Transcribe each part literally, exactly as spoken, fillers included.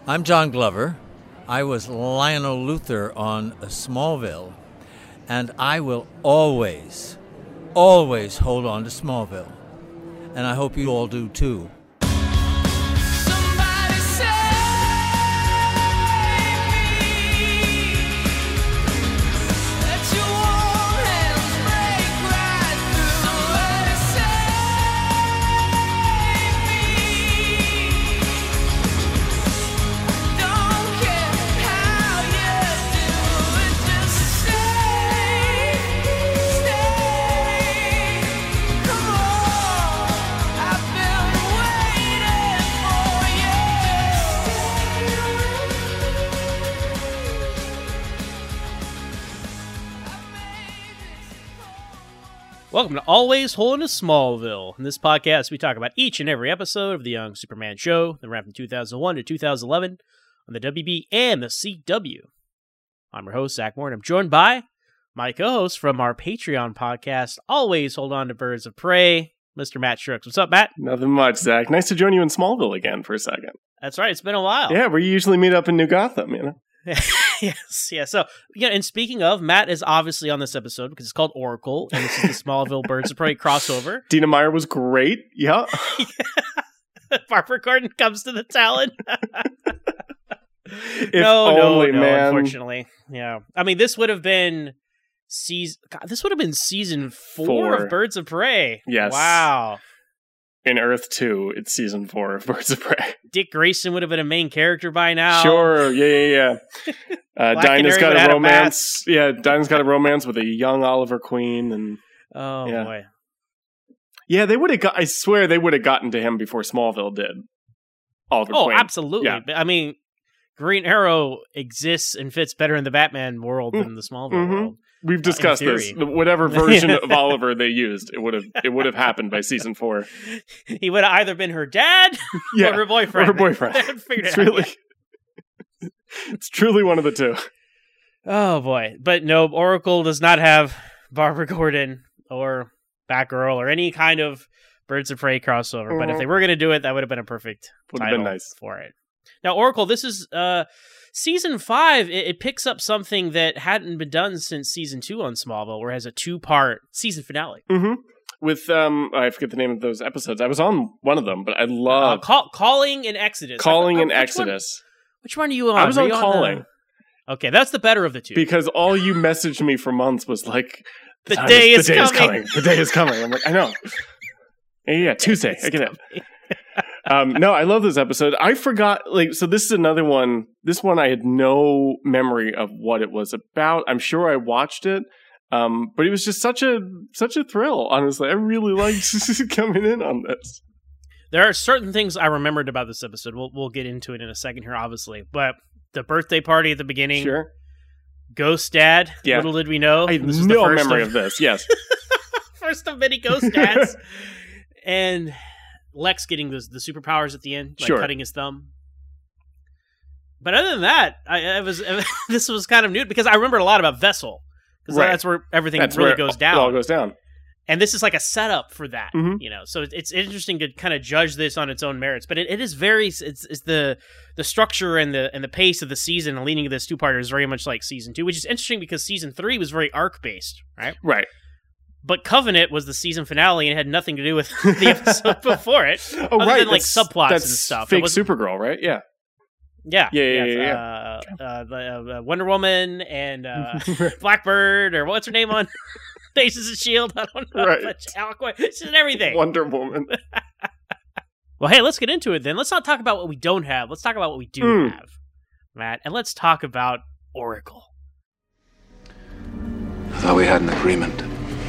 I'm John Glover. I was Lionel Luthor on Smallville, and I will always, always hold on to Smallville. And I hope you all do too. Welcome to Always Holding a Smallville. In this podcast, we talk about each and every episode of The Young Superman Show that ran from two thousand one to two thousand eleven on the W B and the C W. I'm your host, Zach Moore, and I'm joined by my co-host from our Patreon podcast, Always Hold On to Birds of Prey, Mister Matt Shrooks. What's up, Matt? Nothing much, Zach. Nice to join you in Smallville again for a second. That's right. It's been a while. Yeah, we usually meet up in New Gotham, you know? yes, yeah. So, yeah, and speaking of, Matt is obviously on this episode because it's called Oracle, and this is the Smallville Birds of Prey crossover. Dina Meyer was great. Yeah. Barbara Gordon comes to the Talon. if no, only, no, no, man. Unfortunately. Yeah. I mean, this would have been season, God, this would have been season four, Four. of Birds of Prey. Yes. Wow. In Earth two, it's season four of Birds of Prey. Dick Grayson would have been a main character by now. Sure, yeah, yeah, yeah. Uh, Black Dinah's Canary got would a have had a romance. Yeah, Dinah's got a romance with a young Oliver Queen, and Oh, Yeah. boy. yeah, they would have got. I swear they would have gotten to him before Smallville did. Oliver Oh, Queen. absolutely. Yeah. But, I mean, Green Arrow exists and fits better in the Batman world than the Smallville Mhm. world. We've discussed this. theory. Whatever version of Oliver they used, it would have it would have happened by season four. He would have either been her dad Yeah, or her boyfriend. or her boyfriend. They hadn't figured It's it out really, it's truly one of the two. Oh, boy. But no, Oracle does not have Barbara Gordon or Batgirl or any kind of Birds of Prey crossover. But if they were going to do it, that would have been a perfect Would have title been nice. for it. Now, Oracle, this is uh, season five. It, it picks up something that hadn't been done since season two on Smallville, where it has a two-part season finale. Mm-hmm. With um, I forget the name of those episodes. I was on one of them, but I Uh, love call, calling and Exodus. Calling Uh, and which one- Exodus Which one are you on? I was Are on you Calling. the- Okay, that's the better of the two. because all you messaged me for months was like, The time day is, is the day coming. is coming. The day is coming. I'm like, I know. Yeah, yeah, Tuesday. I get it. Um, no, I love this episode. I forgot, like, so this is another one. This one I had no memory of what it was about. I'm sure I watched it, um, but it was just such a such a thrill. Honestly, I really liked coming in on this. There are certain things I remembered about this episode. We'll we'll get into it in a second here, obviously. But the birthday party at the beginning, Sure, Ghost Dad. Yeah. Little did we know, I have this is the no first memory of, of this. Yes, first of many Ghost Dads, and Lex getting the the superpowers at the end, like Sure. cutting his thumb. But other than that, I, I was this was kind of new because I remembered a lot about Vessel because Right. that's where everything that's really where goes it down. all goes down. And this is like a setup for that, Mhm. you know. So it's, it's interesting to kind of judge this on its own merits, but it, it is very it's, it's the the structure and the and the pace of the season and leading to this two parter is very much like season two, which is interesting because season three was very arc based, right? Right. But Covenant was the season finale and it had nothing to do with the episode before it, Oh, other right. than like That's- subplots that's and stuff. It Fake was- Supergirl, right? Yeah. yeah, Yeah, yeah, yeah, yeah. Uh, uh, the, uh, Wonder Woman and uh, Blackbird or what's her name on Agents of S H I E L D? I don't know. Right. But Aqua- she's in everything. Wonder Woman. Well, hey, let's get into it then. Let's not talk about what we don't have. Let's talk about what we do Mm. have, Matt. And let's talk about Oracle. I thought we had an agreement.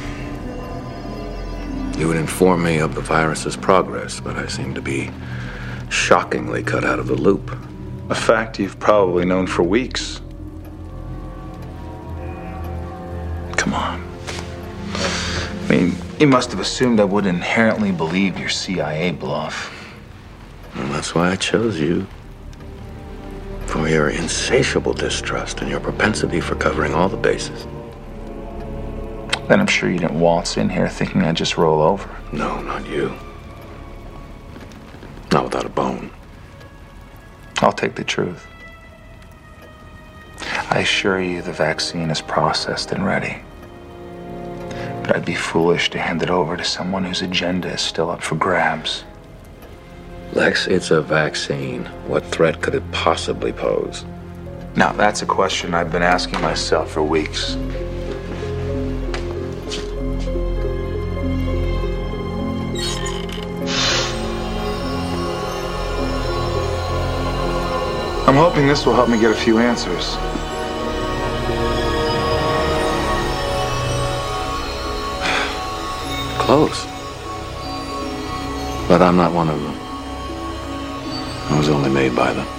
You would inform me of the virus's progress, but I seem to be shockingly cut out of the loop. A fact you've probably known for weeks. Come on. I mean, you must have assumed I would inherently believe your C I A bluff. And that's why I chose you. For your insatiable distrust and your propensity for covering all the bases. Then I'm sure you didn't waltz in here thinking I'd just roll over. No, not you. Not without a bone. I'll take the truth. I assure you the vaccine is processed and ready. But I'd be foolish to hand it over to someone whose agenda is still up for grabs. Lex, it's a vaccine. What threat could it possibly pose? Now, that's a question I've been asking myself for weeks. I'm hoping this will help me get a few answers. Close. But I'm not one of them. I was only made by them.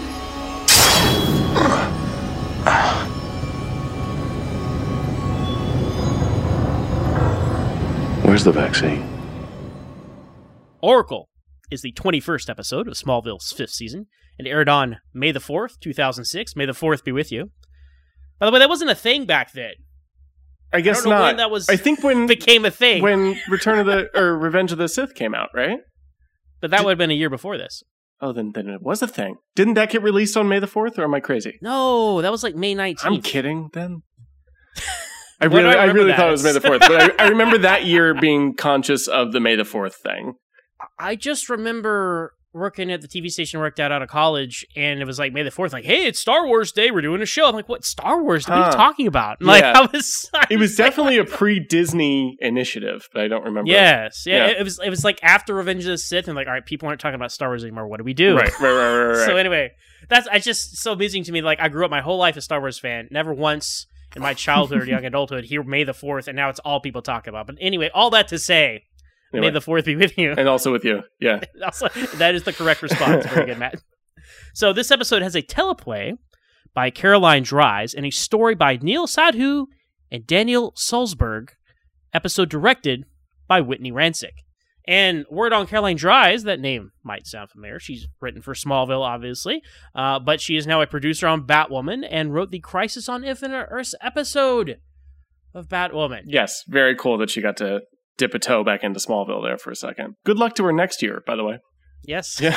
Where's the vaccine? Oracle is the twenty-first episode of Smallville's fifth season, and aired on May the fourth, two thousand six. May the fourth be with you. By the way, that wasn't a thing back then. I guess I don't know not. when that was I think when became a thing. when Return of the or Revenge of the Sith came out, right? But that Did- would have been a year before this. Oh, then then it was a thing. Didn't that get released on May the fourth, or am I crazy? No, that was like May nineteenth. I'm kidding. Then I Why do really I I, remember really that? thought it was May the fourth, but I, I remember that year being conscious of the May the fourth thing. I just remember working at the T V station I worked at out of college, and it was like May the fourth, like, hey, it's Star Wars Day, we're doing a show. I'm like, what, Star Wars? What are Huh. you talking about? And, like, Yeah. I was, I It was definitely a pre-Disney initiative, but I don't remember. Yes, yeah, Yeah. It, it was. It was like after Revenge of the Sith, and like, all right, people aren't talking about Star Wars anymore. What do we do? Right, right, right, right, right. So anyway, that's I just so amusing to me. Like, I grew up my whole life a Star Wars fan. Never once in my childhood or young adulthood hear May the fourth, and now it's all people talk about. But anyway, all that to say, Anyway. May the fourth be with you. And also with you, yeah. Also, that is the correct response. Very good, Matt. So this episode has a teleplay by Caroline Dries and a story by Neil Sadhu and Daniel Sulzberg, episode directed by Whitney Rancic. And word on Caroline Dries, that name might sound familiar. She's written for Smallville, obviously, uh, but she is now a producer on Batwoman and wrote the Crisis on Infinite Earths episode of Batwoman. Yes, very cool that she got to dip a toe back into Smallville there for a second. Good luck to her next year, by the way. Yes. Yeah.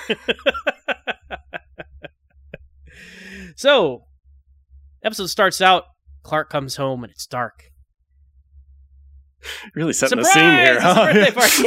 So, episode starts out, Clark comes home and it's dark. Really setting Surprise! the scene here, It's a huh? birthday party.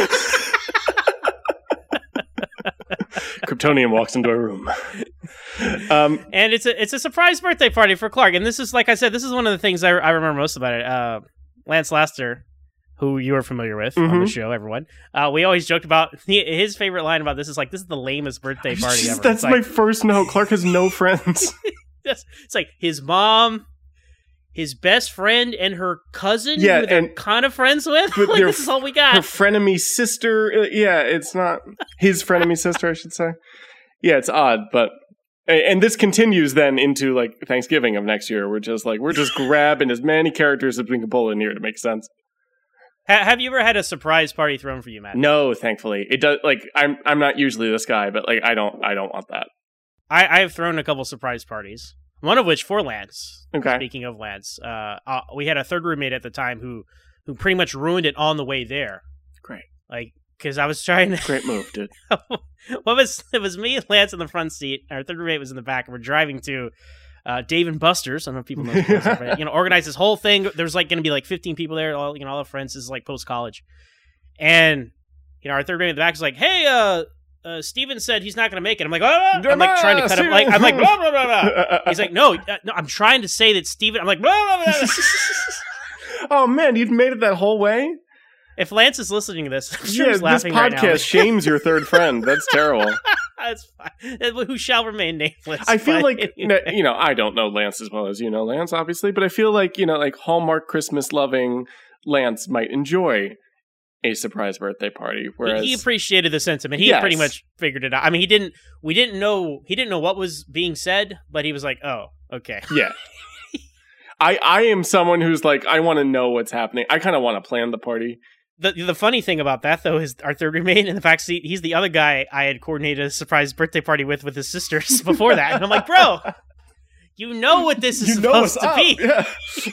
Yeah. Kryptonian walks into a room. Um, And it's a it's a surprise birthday party for Clark. And this is, like I said, this is one of the things I, I remember most about it. Uh, Lance Laster, who you are familiar with on the Mhm. show, everyone. Uh, we always joked about he, his favorite line about this is like, this is the lamest birthday party ever. That's It's my like, first note. Clark has no friends. it's it's like his mom, his best friend, and her cousin, Yeah, who they're and- kind of friends with. but Like, they're this is all we got. Her frenemy sister. uh, Yeah, it's not his frenemy sister, I should say. Yeah, it's odd, but and this continues then into like Thanksgiving of next year. We're just like we're just grabbing as many characters as we can pull in here to make sense. Ha- have you ever had a surprise party thrown for you, Matt? No, thankfully, it does. Like I'm, I'm not usually this guy, but like I don't, I don't want that. I, I have thrown a couple surprise parties. One of which for Lance. Okay. Speaking of Lance, uh, uh, we had a third roommate at the time who, who pretty much ruined it on the way there. Great, Like, because I was trying to. great move, dude. What was it? Was me and Lance in the front seat. Our third roommate was in the back, and we're driving to uh, Dave and Buster's. I don't know if people know. This, but, you know, organized this whole thing. There's like going to be like fifteen people there. All you know, all the friends. This is like post college, and you know, our third roommate in the back is like, "Hey, uh, uh, Steven said he's not going to make it." I'm like, "Oh!" I'm like trying to cut him. Like, I'm like, blah blah blah blah. He's like, "No, uh, no." I'm trying to say that Steven. I'm like, blah blah blah. Oh man, you'd made it that whole way. If Lance is listening to this, I'm sure Yeah, he's this laughing podcast right now. shames your third friend. That's terrible. That's fine. Who shall remain nameless. I feel but like anyway. you know, I don't know Lance as well as you know Lance, obviously, but I feel like you know, like Hallmark Christmas loving Lance might enjoy a surprise birthday party. Whereas, he, he appreciated the sentiment. He Yes. pretty much figured it out. I mean, he didn't. We didn't know. He didn't know what was being said, but he was like, "Oh, okay." yeah, I I am someone who's like, I want to know what's happening. I kind of want to plan the party. The the funny thing about that though is our third roommate in the backseat. He's the other guy I had coordinated a surprise birthday party with with his sisters before that, and I'm like, "Bro, you know what this is You know supposed what's to up. be." Yeah.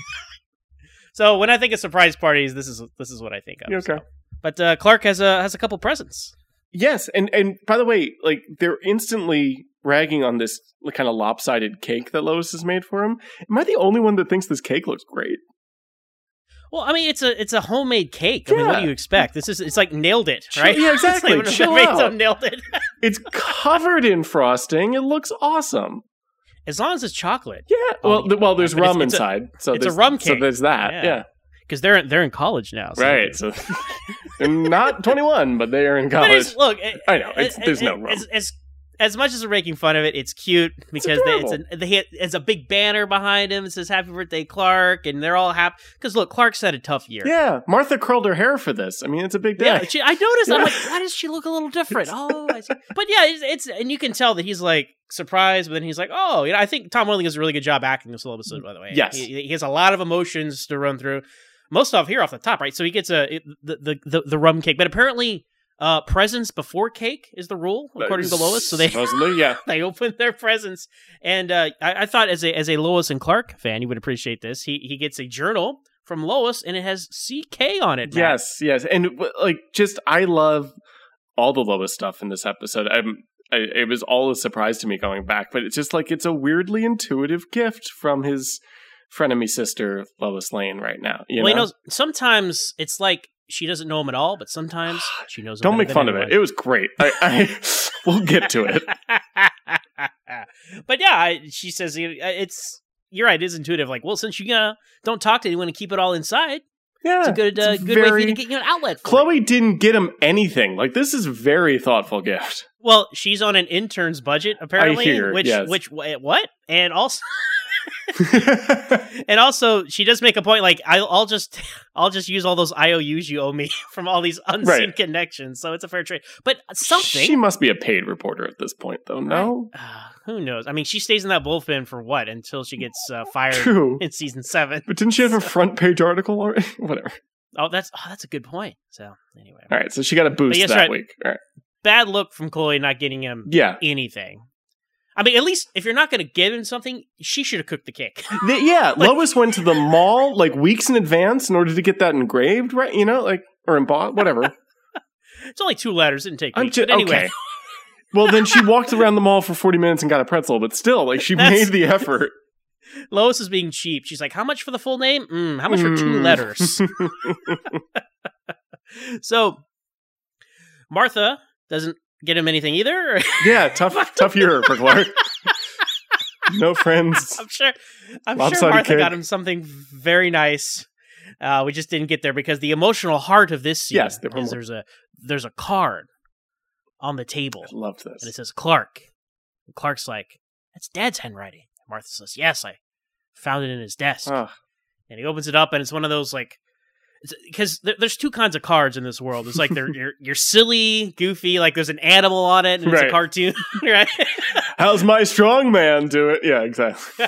So when I think of surprise parties, this is this is what I think of. Okay. so. But uh, Clark has a has a couple presents. Yes, and and by the way, like they're instantly ragging on this kind of lopsided cake that Lois has made for him. Am I the only one that thinks this cake looks great? Well, I mean, it's a it's a homemade cake. I mean, what Yeah. do you expect? This is it's like nailed it, right? Yeah, exactly. It's like, Chill made out. some nailed it. It's covered in frosting. It looks awesome. As long as it's chocolate. Yeah. Oh, Well, th- well, there's but it's- rum it's a- inside, so it's a there's, rum So cake. there's that. Yeah. Yeah. Because they're they're in college now. So Right. So they're not twenty-one, but they are in But college. it's, look, it- I know. It's, it- there's it- no rum. As, as, as much as we're making fun of it, it's cute because they, it's, a, they, it's a big banner behind him. It says "Happy Birthday, Clark," and they're all happy because look, Clark's had a tough year. Yeah. Martha curled her hair for this. I mean, it's a big day. Yeah, she, I noticed. I'm Yeah. like, why does she look a little different? Oh, I see. But yeah, it's, it's and you can tell that he's like surprised, but then he's like, oh, you know, I think Tom Welling does a really good job acting this whole episode. By the way, Yes. he, he has a lot of emotions to run through. Most of here off the top, right? So he gets a it, the, the the the rum cake, but apparently, uh, presents before cake is the rule according to Lois. So they supposedly, yeah. they open their presents, and uh, I, I thought as a as a Lois and Clark fan, you would appreciate this. He he gets a journal from Lois, and it has C K on it. Matt. Yes, yes, and w- like just I love all the Lois stuff in this episode. I'm, I, it was all a surprise to me going back, but it's just like it's a weirdly intuitive gift from his frenemy sister Lois Lane right now. You well, know, you know, sometimes it's like she doesn't know him at all, but sometimes she knows him. don't better make than fun of anyone. it. It was great. I, I we'll get to it. But yeah, I, she says it's. You're right. It is intuitive. Like, well, since you uh, don't talk to anyone and keep it all inside, Yeah, it's a good uh, it's good way for very- you to get you know, an outlet. For it. Chloe didn't get him anything. Like this is a very thoughtful gift. Well, she's on an intern's budget apparently, hear, which yes. which wh- what? And also and also she does make a point like I'll, I'll just I'll just use all those I O Us you owe me from all these unseen Right. connections. So it's a fair trade. But something She must be a paid reporter at this point, though. No, uh, who knows? I mean, she stays in that bullpen for what until she gets uh, fired true. in season seven. But didn't she have a front page article already? Whatever. Oh, that's oh, that's a good point. So anyway, All right, so she got a boost yes, that right. week. All right. bad look from Chloe not getting him Yeah. anything. I mean, at least if you're not going to give him something, she should have cooked the cake. The- yeah, Lois went to the mall like weeks in advance in order to get that engraved, right? You know, like or embossed, whatever. It's only two letters. It didn't take I'm weeks. ju- But anyway, okay. Well, then she walked around the mall for forty minutes and got a pretzel, but still, like she That's- made the effort. Lois is being cheap. She's like, how much for the full name? Mm, how much for two Mm. letters? So, Martha doesn't get him anything either. Yeah, tough, tough year for Clark. No friends. I'm sure. I'm Lopsided sure Martha cake. got him something very nice. Uh, we just didn't get there because the emotional heart of this scene Yes, there were is more. there's a there's a card on the table I loved this. and it says Clark. And Clark's like, "That's Dad's handwriting." Martha says, "Yes, I found it in his desk." Ugh. And he opens it up, and it's one of those like, because there, there's two kinds of cards in this world. It's like they're you're, you're silly, goofy, like there's an animal on it, and it's Right. a cartoon, right? How's my strong man do it? Yeah, exactly.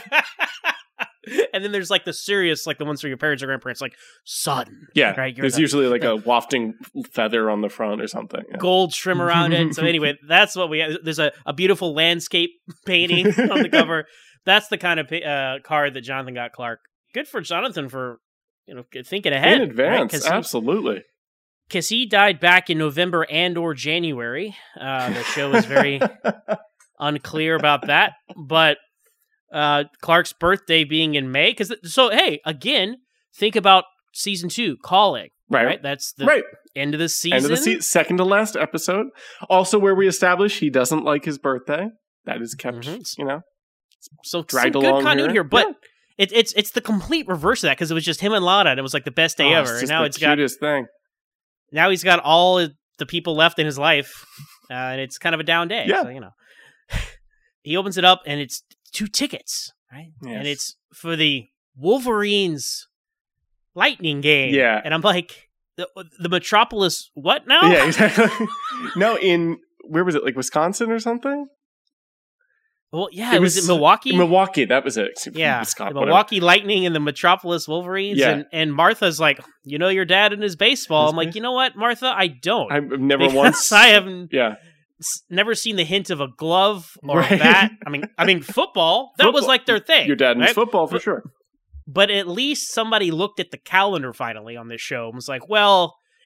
And then there's like the serious, like the ones for your parents or grandparents, like son, Yeah, right? You're there's the usually like a wafting feather on the front or something. Yeah. gold trim around it. So anyway, that's what we have. There's a, a beautiful landscape painting on the cover. That's the kind of pa- uh, card that Jonathan got Clark. Good for Jonathan for you know thinking ahead In advance, Because he, absolutely. 'cause he died back in November and or January. Uh, the show is very unclear about that, but uh, Clark's birthday being in May. Because so hey, again, think about season two calling. Right. Right, that's the Right. end of the season. End of the se- second to last episode. Also, where we establish he doesn't like his birthday. That is kept, Mhm. you know, So dragged some good along continuity here. here, but Yeah. it, it's it's the complete reverse of that because it was just him and Lana and it was like the best day Oh, ever. It's And just now the it's got cutest thing. now he's got all the people left in his life, uh, and it's kind of a down day. Yeah. So, you know, he opens it up and it's two tickets, right? Yes. And it's for the Wolverines Lightning game. Yeah. and I'm like the, the Metropolis what now? Yeah, exactly. No, in where was it? Like Wisconsin or something? Well, yeah, It it was, was it Milwaukee. Milwaukee. That was it. Yeah, Wisconsin, the whatever. Milwaukee Lightning and the Metropolis Wolverines. Yeah. And, and Martha's like, you know your dad and his baseball. His I'm like, base- you know what, Martha? I don't. I've never Because once. I haven't Yeah. s- never seen the hint of a glove or Right. a bat. I mean, I mean, football, that was Football. like their thing. Your dad and his right? football for But- sure. But at least somebody looked at the calendar finally on this show and was like, well,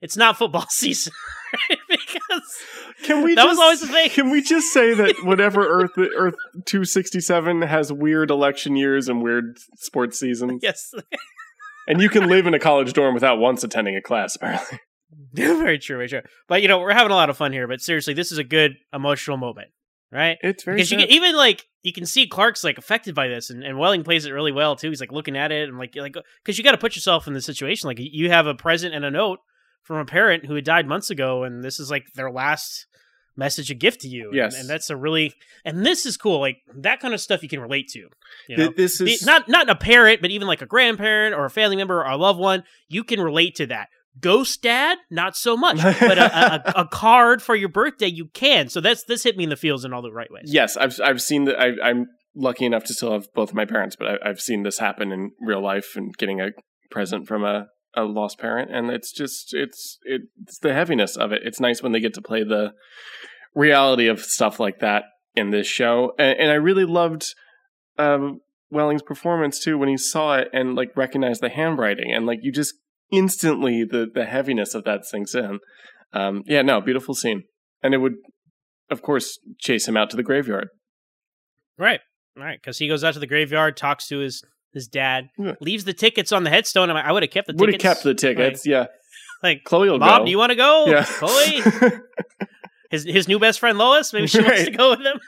it's not football season. Right? Because can we that just, was always the thing. Can we just say that whenever Earth Earth two sixty-seven has weird election years and weird sports seasons, yes, and you can live in a college dorm without once attending a class, apparently. Very true, very true. But you know, we're having a lot of fun here. But seriously, this is a good emotional moment, right? It's very because you sad. can, even like you can see Clark's like affected by this, and, and Welling plays it really well too. He's like looking at it and like like because you got to put yourself in the situation. Like you have a present and a note from a parent who had died months ago, and this is like their last message, a gift to you. Yes, and, and that's a really and this is cool. Like that kind of stuff you can relate to. You know, this is The- not not a parent, but even like a grandparent or a family member or a loved one, you can relate to that. Ghost dad, not so much, but a, a, a card for your birthday, you can. So that's this hit me in the feels in all the right ways. Yes, I've I've seen that. I, I'm lucky enough to still have both of my parents, but I, I've seen this happen in real life and getting a present from a, a lost parent, and it's just it's it's the heaviness of it. It's nice when they get to play the reality of stuff like that in this show, and, and I really loved um, Welling's performance too when he saw it and like recognized the handwriting, and like you just instantly the the heaviness of that sinks in. Um, yeah, no, beautiful scene, and it would, of course, chase him out to the graveyard. Right, right, because he goes out to the graveyard, talks to his his dad, Yeah. leaves the tickets on the headstone. I'm like, I would have kept the Would have tickets. kept the tickets, Like, yeah. like Chloe will Bob, go. do you want to go? Yeah. Chloe, his his new best friend Lois, maybe she wants Right. to go with him.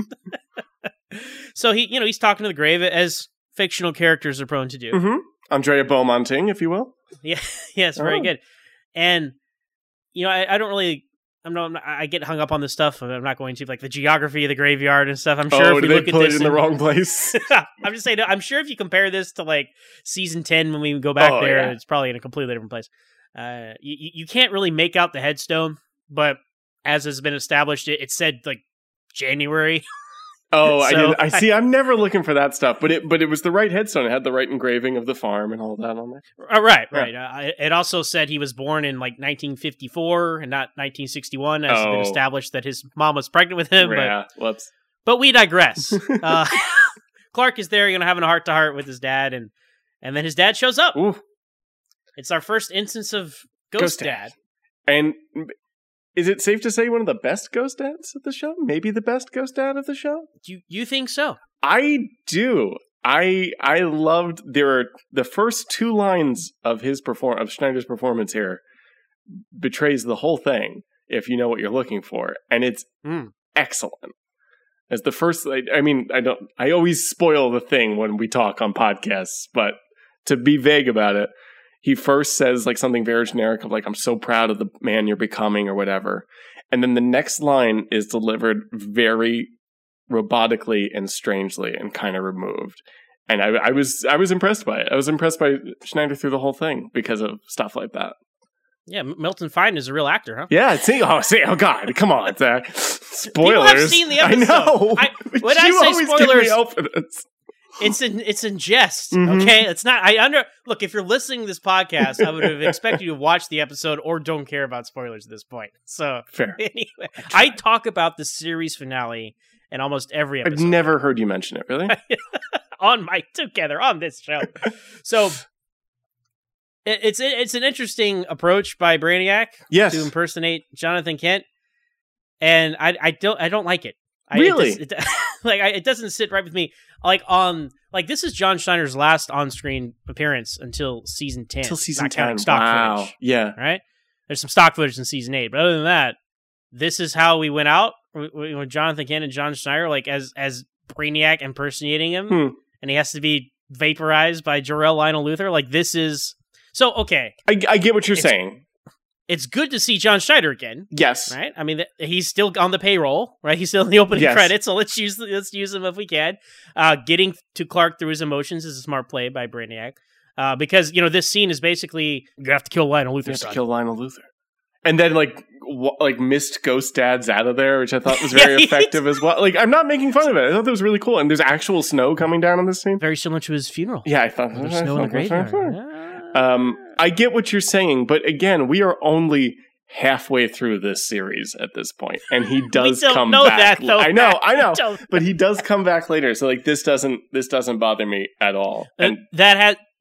So he, you know, he's talking to the grave as fictional characters are prone to do. Mm-hmm. Andrea Beaumonting, if you will. Yeah, yes, very Oh. good. And you know, I, I don't really, I'm not, I'm not- I get hung up on this stuff. I'm not going to like the geography of the graveyard and stuff. I'm sure oh, if we did they look at put this it in the and- wrong place? I'm just saying, I'm sure if you compare this to like season ten when we go back Oh, there, yeah. it's probably in a completely different place. Uh, you you can't really make out the headstone, but as has been established, it, it said like January. Oh, I So, didn't. I see. I'm never looking for that stuff, but it but it was the right headstone. It had the right engraving of the farm and all that on there. Uh, right, Yeah. right. Uh, it- it also said he was born in like nineteen fifty-four and not nineteen sixty-one, as it's been Oh. established that his mom was pregnant with him. But yeah. Whoops. But we digress. uh, Clark is there, you know, having a heart to heart with his dad, and and then his dad shows up. Ooh. It's our first instance of Ghost, Ghost Dad. Dad. And is it safe to say one of the best ghost dads of the show? Maybe the best ghost dad of the show? You you think so? I do. I I loved there are the first two lines of his perform of Schneider's performance here betrays the whole thing if you know what you're looking for, and it's Mm. excellent. As the first, I, I mean, I don't. I always spoil the thing when we talk on podcasts, but to be vague about it, he first says like something very generic of like, "I'm so proud of the man you're becoming" or whatever, and then the next line is delivered very robotically and strangely and kind of removed. And I, I was I was impressed by it. I was impressed by Schneider through the whole thing because of stuff like that. Yeah, M- Milton Fine is a real actor, huh? Yeah, see, oh, see, oh, God, come on, Zach. Spoilers. People have seen the episode. I know. I- when you I say always give me spoilers- hell for this. It's in it's in jest. Mhm. Okay, it's not. I under look. If you're listening to this podcast, I would have expected you to watch the episode or don't care about spoilers at this point. So Fair. anyway, I talk about the series finale in almost every I've episode never heard you mention it, really? on my together on this show. So it, it's it's an interesting approach by Brainiac Yes. to impersonate Jonathan Kent, and I I don't I don't like it. I, Really? It, does- it, like I, it doesn't sit right with me. Like on like this is John Schneider's last on-screen appearance until season ten. Until season not counting ten. stock Wow. footage. Yeah. Right? There's some stock footage in season eight, but other than that, this is how we went out with, with Jonathan Kent and John Schneider, like as as Brainiac impersonating him, Hmm. and he has to be vaporized by Jor-El Lionel Luthor. Like this is so okay. I, I get what you're It's- saying. It's good to see John Schneider again. Yes. Right, I mean th- he's still on the payroll, right? He's still in the opening Yes. credits, so let's use let's use him if we can. Uh, getting to Clark through his emotions is a smart play by Brainiac, uh, because you know this scene is basically you have to kill Lionel You Luthor. have to son. kill Lionel Luthor. And then, like, w- like missed ghost dads out of there, which I thought was very Yeah, he- effective as well. Like, I'm not making fun of it. I thought that was really cool. And there's actual snow coming down on this scene. Very similar to his funeral. Yeah, I thought There's snow in the graveyard. Um, I get what you're saying, but again, we are only halfway through this series at this point, and he does don't come know back. that, though, I know, Matt. I know, Don't- but he does come back later. So like, this doesn't this doesn't bother me at all. And And that had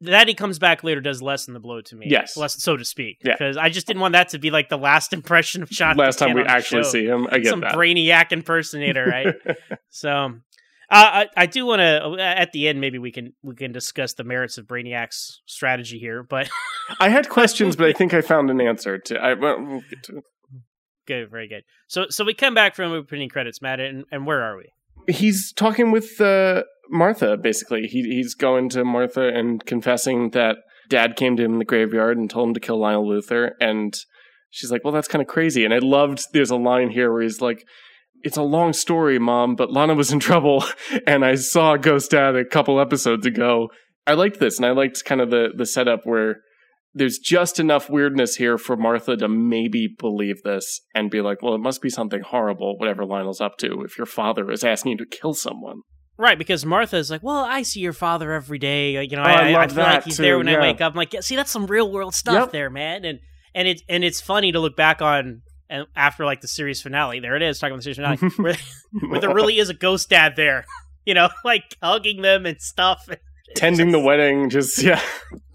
that he comes back later does lessen the blow to me. Yes. Less, so to speak. Yeah. Because I just didn't want that to be like the last impression of John Last time McCann we on the actually show. see him. I get Some that. brainiac impersonator, right? So, uh, I, I do want to, at the end, maybe we can we can discuss the merits of Brainiac's strategy here, but... I had questions, but I think I found an answer to. I, well, we'll get to it. Good, very good. So so we come back from opening credits, Matt, and, and where are we? He's talking with uh, Martha, basically. He He's going to Martha and confessing that Dad came to him in the graveyard and told him to kill Lionel Luthor. And she's like, well, that's kind of crazy. And I loved, there's a line here where he's like, it's a long story, Mom, but Lana was in trouble. And I saw Ghost Dad a couple episodes ago. I liked this, and I liked kind of the, the setup where there's just enough weirdness here for Martha to maybe believe this and be like, well, it must be something horrible, whatever Lionel's up to, if your father is asking you to kill someone. Right, because Martha's like, well, I see your father every day. Like, you know, Oh, I I, I, love I feel that, like he's too, there when yeah. I wake up. I'm like, yeah, see, that's some real world stuff Yep. there, man. And and it's and it's funny to look back on and after like the series finale. There it is, talking about the series finale, where, where there really is a ghost dad there, you know, like hugging them and stuff. It's Tending just, the wedding, just, yeah.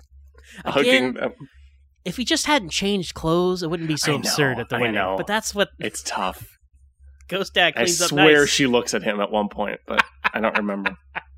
Hugging Again, them. if he just hadn't changed clothes, it wouldn't be so I know, absurd at the I wedding. know. But that's what It's tough. Ghost Dad I cleans up swear nice. she looks at him at one point, but I don't remember.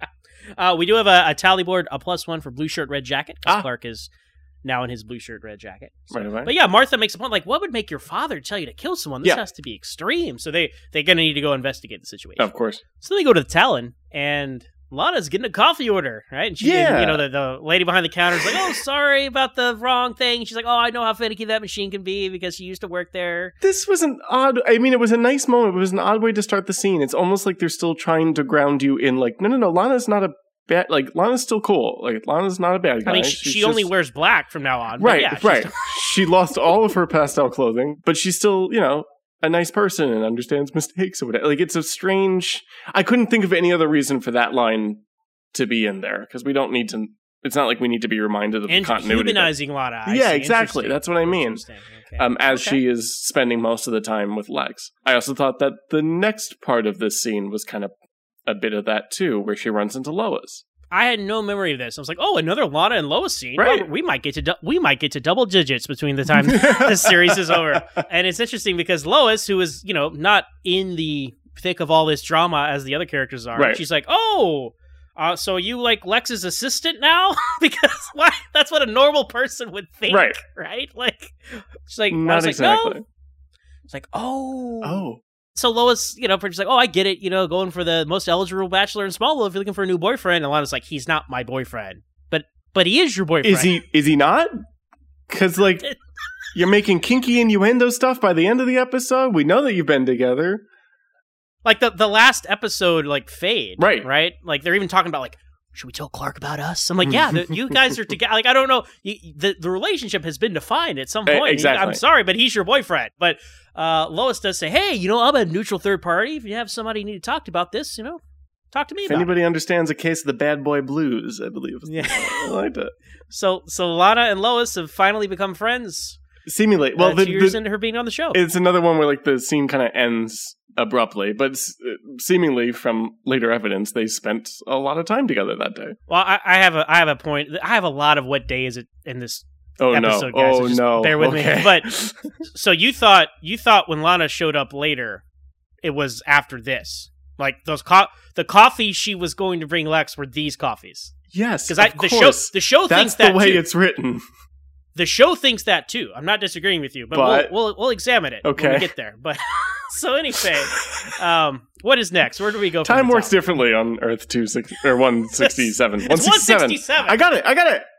Uh, we do have a, a tally board, a plus one for blue shirt, red jacket, because Ah. Clark is now in his blue shirt, red jacket. So- Right away. But yeah, Martha makes a point, like, what would make your father tell you to kill someone? This Yeah. has to be extreme. So they, they're going to need to go investigate the situation. Of course. So then they go to the Talon, and Lana's getting a coffee order, right? And she, Yeah. you know, the, the lady behind the counter is like, oh, sorry about the wrong thing. She's like, oh, I know how finicky that machine can be because she used to work there. This was an odd, I mean, it was a nice moment. It was an odd way to start the scene. It's almost like they're still trying to ground you in, like, no, no, no, Lana's not a bad, like, Lana's still cool. Like, Lana's not a bad guy. I mean, she, She's she only just- wears black from now on. but Right, yeah, she's right. still- She lost all of her pastel clothing, but she's still, you know, a nice person and understands mistakes or whatever. Like, it's a strange, I couldn't think of any other reason for that line to be in there, because we don't need to, it's not like we need to be reminded of the and continuity. that- humanizing Lana. I Yeah, see. exactly. Interesting. That's what I mean. Interesting. Okay. Um, as Okay. she is spending most of the time with Lex. I also thought that the next part of this scene was kind of a bit of that too, where she runs into Lois. I had no memory of this. I was like, "Oh, another Lana and Lois scene. Right. Well, we might get to du- we might get to double digits between the time this series is over." And it's interesting because Lois, who is you know not in the thick of all this drama as the other characters are, Right. she's like, "Oh, uh, so you like Lex's assistant now?" Because why? That's what a normal person would think, Right. Right? Like, she's like, I Not was like, exactly. no. It's like, oh, Oh. So Lois, you know, she's like, oh, I get it, you know, going for the most eligible bachelor in Smallville if you're looking for a new boyfriend. And Lana's like, he's not my boyfriend. But but he is your boyfriend. Is he is he not? Because, like, you're making kinky innuendo stuff by the end of the episode. We know that you've been together. Like, the, the last episode, like, fade. Right. Right? Like, they're even talking about, like, should we tell Clark about us? I'm like, yeah, the, you guys are together. Like, I don't know. You, the, the relationship has been defined at some Eh, point. exactly. I'm sorry, but he's your boyfriend. But uh, Lois does say, hey, you know, I'm a neutral third party. If you have somebody you need to talk to about this, you know, talk to me If about it. anybody understands a case of the bad boy blues, I believe. Yeah. I liked it. So, so Lana and Lois have finally become friends. Seemingly. Well, Well, the, two years the- into her being on the show. it's another one where, like, the scene kind of ends abruptly, but s- seemingly from later evidence, they spent a lot of time together that day. Well, I, I have a I have a point. I have a lot of what day is it in this Oh episode, no! guys. Oh so just no! Bear with Okay. me. But so you thought you thought when Lana showed up later, it was after this. Like those co- the coffees she was going to bring Lex were these coffees. yes, Because I of the show course. the show That's thinks the that way too. it's written. The show thinks that too. I'm not disagreeing with you, but, But- we'll, we'll we'll examine it when Okay. we get there. But so anyway, um, what is next? Where do we go? From Time the works top? differently on Earth two six or one sixty seven. It's one sixty-seven. I got it. I got it.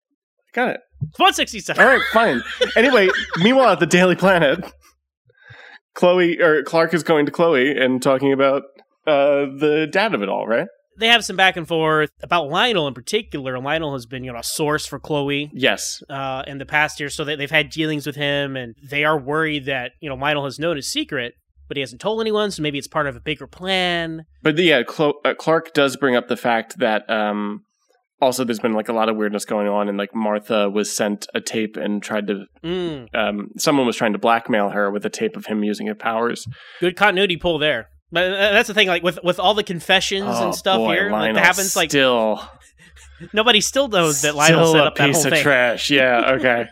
I got it. It's one sixty-seven. All right, fine. Anyway, meanwhile at the Daily Planet, Chloe or Clark is going to Chloe and talking about uh, the dad of it all, right? They have some back and forth about Lionel in particular. Lionel has been, you know, a source for Chloe Yes. uh, in the past year, so they, they've had dealings with him, and they are worried that, you know, Lionel has known his secret, but he hasn't told anyone, so maybe it's part of a bigger plan. But the, yeah, Chlo- uh, Clark does bring up the fact that um, also there's been like a lot of weirdness going on, and like Martha was sent a tape and tried to, Mm, um, someone was trying to blackmail her with a tape of him using her powers. good continuity pull there. But uh, that's the thing, like with with all the confessions Oh, and stuff boy, here, like Lionel that happens like still. Nobody still knows that Lionel Still set a up that piece whole of thing. trash. Yeah, okay.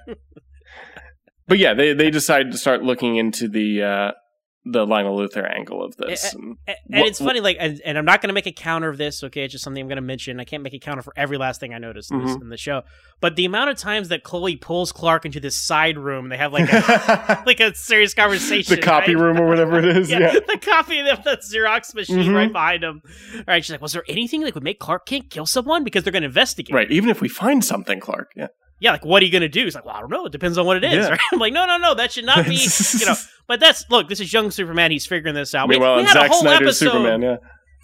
But yeah, they they decided to start looking into the uh, the Lionel Luthor angle of this. And, And, and, and what- it's funny, like, and, and I'm not going to make a counter of this, okay? It's just something I'm going to mention. I can't make a counter for every last thing I noticed in, this, Mhm. in the show. But the amount of times that Chloe pulls Clark into this side room, they have like a, like a serious conversation. the copy right? room or whatever it is. Yeah, Yeah. the copy of the Xerox machine Mhm. right behind him. All right, she's like, was there anything that would make Clark Kent kill someone? Because they're going to investigate. Right. Even if we find something, Clark. Yeah. Yeah, like, what are you going to do? He's like, well, I don't know. It depends on what it is. Yeah. Right? I'm like, no, no, no, that should not be, you know. But that's, look, this is young Superman. He's figuring this out. We, Meanwhile, we on had a Zack whole Snyder's episode. Superman. Yeah.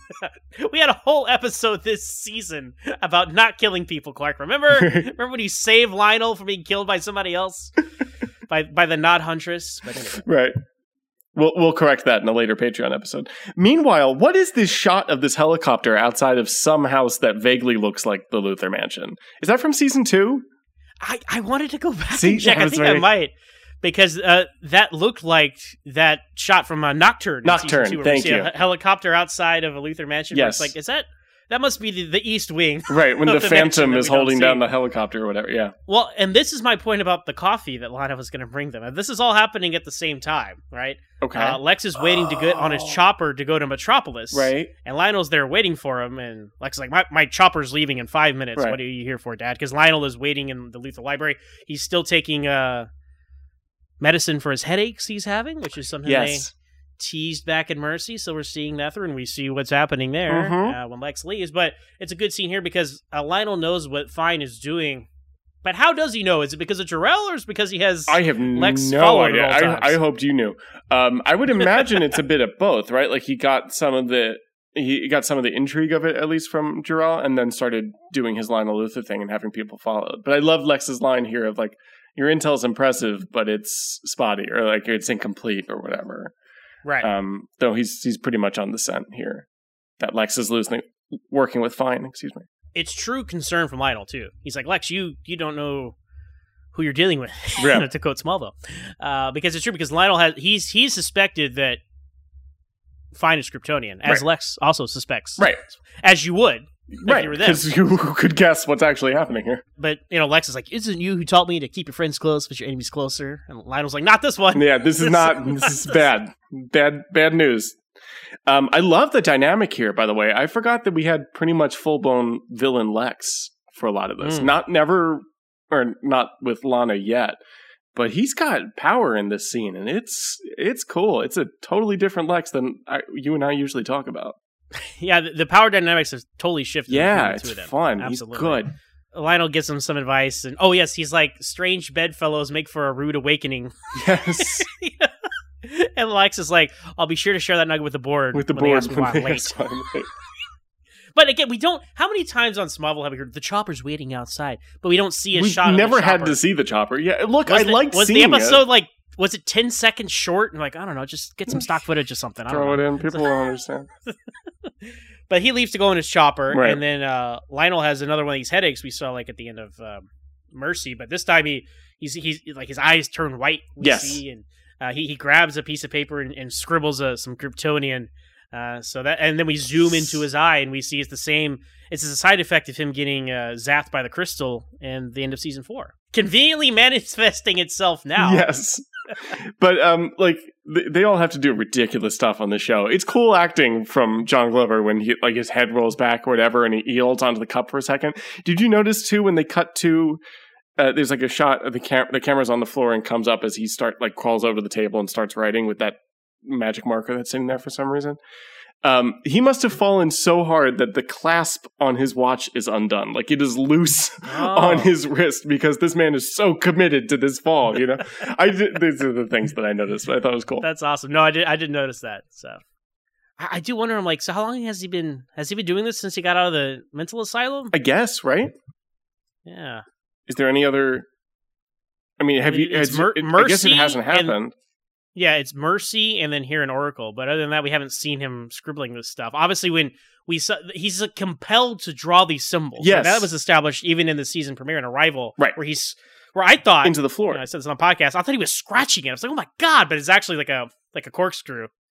We had a whole episode this season about not killing people, Clark. Remember? Remember when you saved Lionel from being killed by somebody else? by by the Nod Huntress? But anyway. Right. We'll we'll correct that in a later Patreon episode. Meanwhile, what is this shot of this helicopter outside of some house that vaguely looks like the Luthor Mansion? Is that from season two? I, I wanted to go back See, and check. that I was think I very- might. Because uh, that looked like that shot from uh, Nocturne. in Nocturne, season two, where we thank see you. A helicopter outside of a Luthor mansion. where Yes. It's like, is that... That must be the, the East Wing. Right, when of the the mansion Phantom that is we don't holding see. down the helicopter or whatever. Yeah. Well, and this is my point about the coffee that Lana was going to bring them. And this is all happening at the same time, right? Okay. Uh, Lex is waiting to get on his chopper to go to Metropolis. Right. And Lionel's there waiting for him. And Lex is like, my, my chopper's leaving in five minutes. Right. What are you here for, Dad? Because Lionel is waiting in the Luthor Library. He's still taking uh, medicine for his headaches he's having, which is something Yes. they teased back in Mercy. So we're seeing that through, and we see what's happening there Mhm. uh, when Lex leaves. But it's a good scene here because uh, Lionel knows what Fine is doing. But how does he know? Is it because of Jor-El, or is it because he has... I have Lex no followed idea. at all I, times. I hoped you knew. Um, I would imagine it's a bit of both, right? Like he got some of the he got some of the intrigue of it, at least from Jor-El, and then started doing his Lionel Luthor thing and having people follow it. But I love Lex's line here of like, "Your intel's impressive, but it's spotty," or like it's incomplete, or whatever. Right. Um, though he's he's pretty much on the scent here that Lex is losing, working with Fine. Excuse me. It's true concern from Lionel, too. He's like, Lex, you you don't know who you're dealing with, Yeah. to quote Smallville. Uh, because it's true, because Lionel has, he's he's suspected that Fine is Kryptonian, as Right. Lex also suspects. Right. As you would, if Right, you were them. because you could guess what's actually happening here. But, you know, Lex is like, isn't you who taught me to keep your friends close, but your enemies closer? And Lionel's like, not this one. Yeah, this is not. This is bad. Bad. Bad news. Um, I love the dynamic here. By the way, I forgot that we had pretty much full blown villain Lex for a lot of this. Mm. Not never, or not with Lana yet, but he's got power in this scene, and it's it's cool. It's a totally different Lex than I, you and I usually talk about. Yeah, the, the power dynamics have totally shifted. Yeah, between the it's two of them. fun. Absolutely. He's good. Lionel gives him some advice, and oh yes, he's like, strange bedfellows make for a rude awakening. Yes, And Lex is like, I'll be sure to share that nugget with the board with the when they board. ask me why I'm when they late. ask why I'm late. But again, we don't. How many times on Smallville have we heard the chopper's waiting outside, but we don't see a We shot? never of the had chopper? to see the chopper. Yeah, look, Was I the, liked Was seeing the episode it. like? Was it ten seconds short? And like, I don't know, just get some stock footage or something. I don't Throw it know. in. People won't understand. But he leaves to go in his chopper, Right. and then uh, Lionel has another one of these headaches we saw like at the end of um, Mercy. But this time he he's he's like his eyes turn white. We Yes. see, and uh, he he grabs a piece of paper and, and scribbles uh, some Kryptonian. Uh, so that, and then we zoom into his eye, and we see it's the same. It's a side effect of him getting uh, zapped by the crystal in the end of season four, conveniently manifesting itself now. Yes. But um like th- they all have to do ridiculous stuff on the show. It's cool acting from John Glover when he like his head rolls back or whatever and he, he holds onto the cup for a second. Did you notice too when they cut to uh, there's like a shot of the cam- the camera's on the floor and comes up as he start like crawls over to the table and starts writing with that magic marker that's sitting there for some reason. Um, he must have fallen so hard that the clasp on his watch is undone. Like it is loose Oh. on his wrist because this man is so committed to this fall, you know? I did, these are the things that I noticed, but I thought it was cool. That's awesome. No, I did. I did notice that. So, I, I do wonder. I'm like, so how long has he been? Has he been doing this since he got out of the mental asylum? I guess, right? Yeah. Is there any other? I mean, have you? It's has- Mer- it- I guess it Mercy hasn't and- happened. Yeah, it's Mercy and then here in Oracle. But other than that, we haven't seen him scribbling this stuff. Obviously, when we saw, he's uh, compelled to draw these symbols. Yes. And that was established even in the season premiere in Arrival, Right. Where he's, where I thought Into the floor. you know, I said this on a podcast. I thought he was scratching it. I was like, oh my god! But it's actually like a like a corkscrew.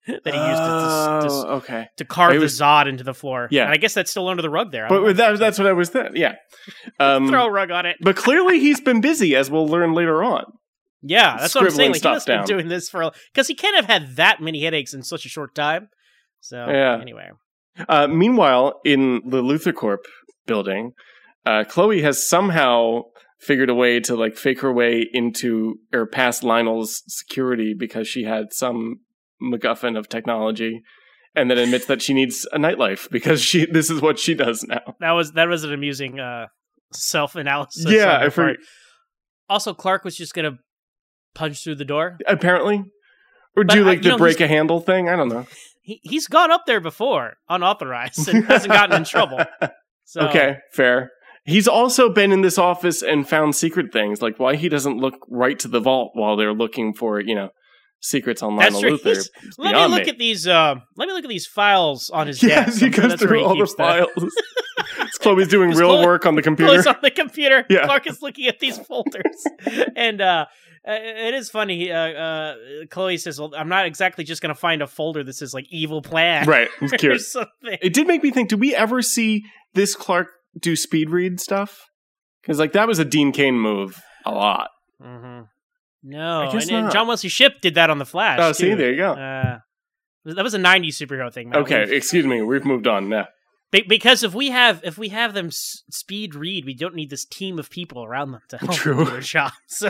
that he used to, to, to, okay. to carve It was- the Zod into the floor. Yeah. And I guess that's still under the rug there. I don't But know. that, that's what I was thinking. Yeah. Um, Throw a rug on it. but clearly he's been busy, as we'll learn later on. Yeah, that's what I'm saying. scribbling Like, he stuff must have down. been doing this for because he can't have had that many headaches in such a short time. So Yeah. anyway, Uh, meanwhile, in the Luthor Corp building, uh, Chloe has somehow figured a way to like fake her way into or past Lionel's security because she had some MacGuffin of technology, and then admits that she needs a nightlife because she this is what she does now. that was that was an amusing uh, self analysis. Yeah, I forget. Also, Clark was just gonna punch through the door. Apparently, or But do I- like you the know, break he's- a handle thing. I don't know. He he's gone up there before, unauthorized, and hasn't gotten in trouble. So, Okay, fair. He's also been in this office and found secret things, like why he doesn't look right to the vault while they're looking for, you know, secrets on That's Lionel true. Luthor. He's- It's Let me beyond look me. at these. Uh, let me look at these files on his Yes, desk. he I'm sure goes that's where through he all the keeps that. files. It's Chloe's doing Because real Chloe- work on the computer. Chloe's on the computer. Yeah. Clark is looking at these folders, and uh, it is funny. Uh, uh, Chloe says, "Well, I'm not exactly just going to find a folder that says like evil plan, Right, it's or cute. something." It did make me think, do we ever see this Clark do speed read stuff? Because like that was a Dean Cain move a lot. Mm-hmm. No, I guess and, and not. John Wesley Shipp did that on the Flash. Oh, see, too. there you go. Uh, that was a nineties superhero thing. Man. Okay, We've- excuse me, we've moved on now. Be- because if we have if we have them s- speed read, we don't need this team of people around them to help True. them do their job. So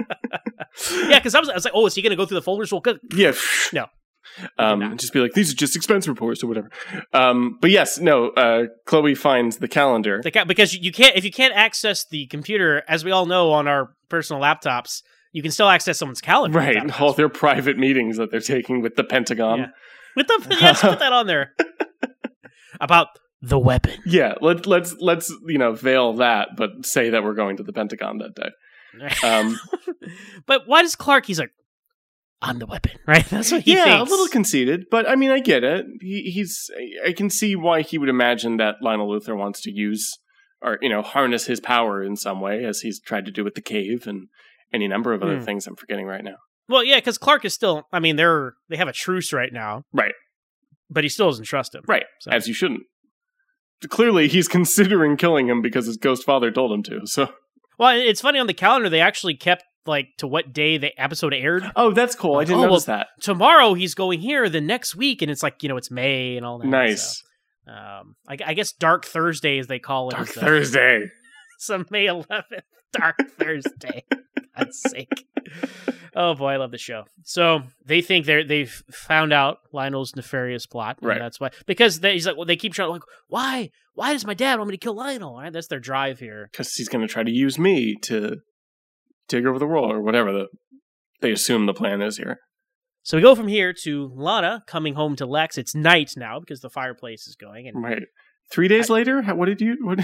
yeah, because I was, I was like, oh, is he going to go through the folders? Well, good. Yeah. No. Um, not. just be like, these are just expense reports or whatever. Um, but yes, no, uh, Chloe finds the calendar. The ca- because you can't if you can't access the computer, as we all know on our personal laptops, you can still access someone's calendar. Right, without a all password. their private meetings that they're taking with the Pentagon. Yeah. With the yes, put that on there about the weapon. Yeah, let, let's let's you know veil that, but say that we're going to the Pentagon that day. Um, But why does Clark? He's like, I'm the weapon, right? That's what he yeah, thinks. a little conceited, but I mean, I get it. He, he's I can see why he would imagine that Lionel Luthor wants to use or you know harness his power in some way, as he's tried to do with the cave and any number of other Hmm. things I'm forgetting right now. Well, yeah, because Clark is still. I mean, they're they have a truce right now, Right, but he still doesn't trust him. right, So- as you shouldn't. Clearly, he's considering killing him because his ghost father told him to. So, Well, it's funny on the calendar they actually kept like to what day the episode aired. oh, that's cool. I didn't Oh, notice well, that. Tomorrow he's going here. The next week, and it's like you know it's May and all that. Nice. So, um, I, I guess Dark Thursday, as they call it, Dark is the- Thursday. some May eleventh, Dark Thursday. God's sake. Oh boy, I love the show. So they think they're they've found out Lionel's nefarious plot, and Right. that's why because they, he's like, well, they keep trying like, why, why does my dad want me to kill Lionel? Right, that's their drive here. Because he's going to try to use me to take over the world or whatever the they assume the plan is here. So we go from here to Lana coming home to Lex. It's night now because the fireplace is going, and Right. Three days later, how, what did you? What?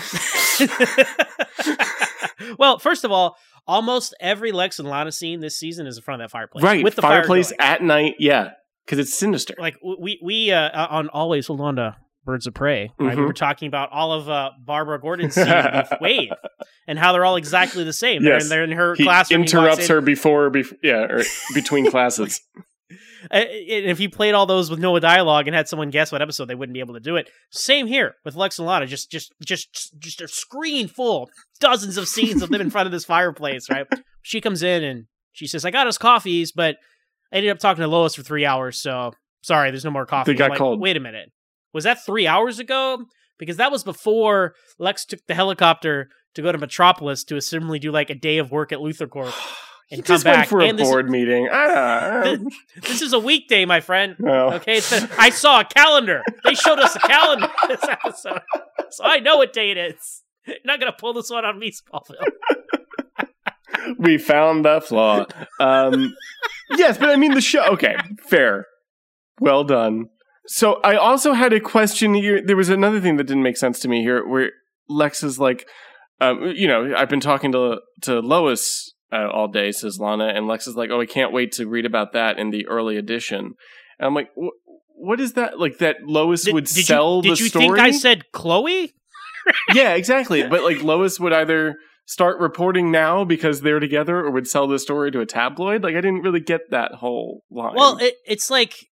well, first of all, almost every Lex and Lana scene this season is in front of that fireplace, right, with the fire fireplace going. at night. Yeah, because it's sinister. Like w- we we uh, on Always Hold On to Birds of Prey, right? We Mhm. were talking about all of uh, Barbara Gordon's scene with Wade and how they're all exactly the same. They're, Yes. in, they're in her He classroom. he walks interrupts in. her before, bef- yeah, or between classes. Uh, and if you played all those with no dialogue and had someone guess what episode, they wouldn't be able to do it. Same here with Lex and Lana. Just, just, just, just a screen full, dozens of scenes of them in front of this fireplace. Right? She comes in and she says, "I got us coffees, but I ended up talking to Lois for three hours. So sorry, there's no more coffee." They got I'm like, cold. Wait a minute, was that three hours ago? Because that was before Lex took the helicopter to go to Metropolis to assumably do like a day of work at Luthor Corp. He And come just went back. for a And this- board meeting. Ah, This is a weekday, my friend. well, Okay, so I saw a calendar. They showed us a calendar this episode, so I know what day it is. You're not gonna pull this one on me, Smallville. we found the flaw. Um, yes, but I mean the show. Okay, fair. Well done. So I also had a question here. There was another thing that didn't make sense to me here, where Lex is like, um, you know, I've been talking to to Lois uh, all day, says Lana, and Lex is like, oh, I can't wait to read about that in the early edition. And I'm like, what is that? Like that Lois Did, would did sell you, the Did you story? think I said Chloe? Yeah, exactly. But like Lois would either start reporting now because they're together, or would sell the story to a tabloid. Like I didn't really get that whole line. Well, it, it's like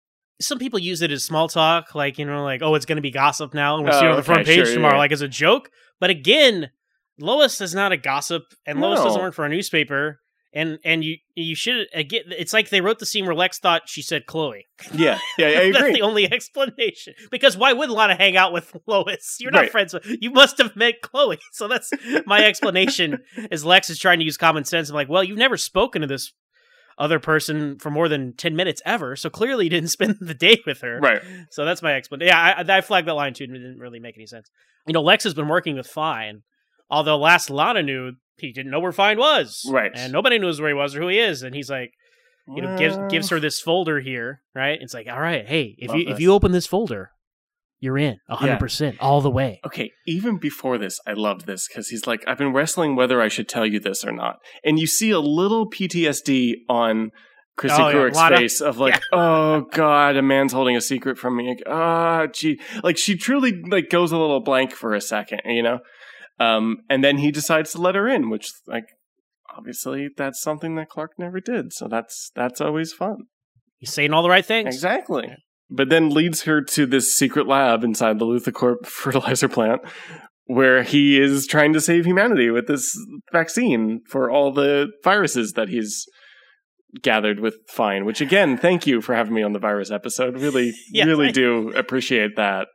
some people use it as small talk, like, you know, like, oh, it's going to be gossip now, and we'll Oh, see it on the okay, front page sure, tomorrow, yeah. like as a joke. But again, Lois is not a gossip, and Lois No. doesn't work for a newspaper. And and you you should again. It's like they wrote the scene where Lex thought she said Chloe. Yeah, yeah, I That's agree. the only explanation. Because why would Lana hang out with Lois? You're not Right. friends with. You must have met Chloe. So that's my explanation. Is Lex is trying to use common sense. I'm like, well, you've never spoken to this other person for more than ten minutes ever. So clearly, you didn't spend the day with her. Right. So that's my explanation. Yeah, I, I flagged that line too. And it didn't really make any sense. You know, Lex has been working with Fine. Although last Lana knew, he didn't know where Fine was. Right. And nobody knows where he was or who he is. And he's like, you know, gives Well, gives her this folder here, right? It's like, all right, hey, if Love you if this. you open this folder, you're in one hundred percent all the way. Okay, even before this, I loved this because he's like, I've been wrestling whether I should tell you this or not. And you see a little P T S D on Christy Oh, yeah, Kruick's Lana. face of like, oh God, a man's holding a secret from me. Like, ah, gee. Like she truly like goes a little blank for a second, you know? Um, and then he decides to let her in, which like obviously that's something that Clark never did. So that's that's always fun. He's saying all the right things. Exactly. But then leads her to this secret lab inside the Luthicorp fertilizer plant where he is trying to save humanity with this vaccine for all the viruses that he's gathered with Fine, which again, thank you for having me on the virus episode. Really, Yes, really I- do appreciate that.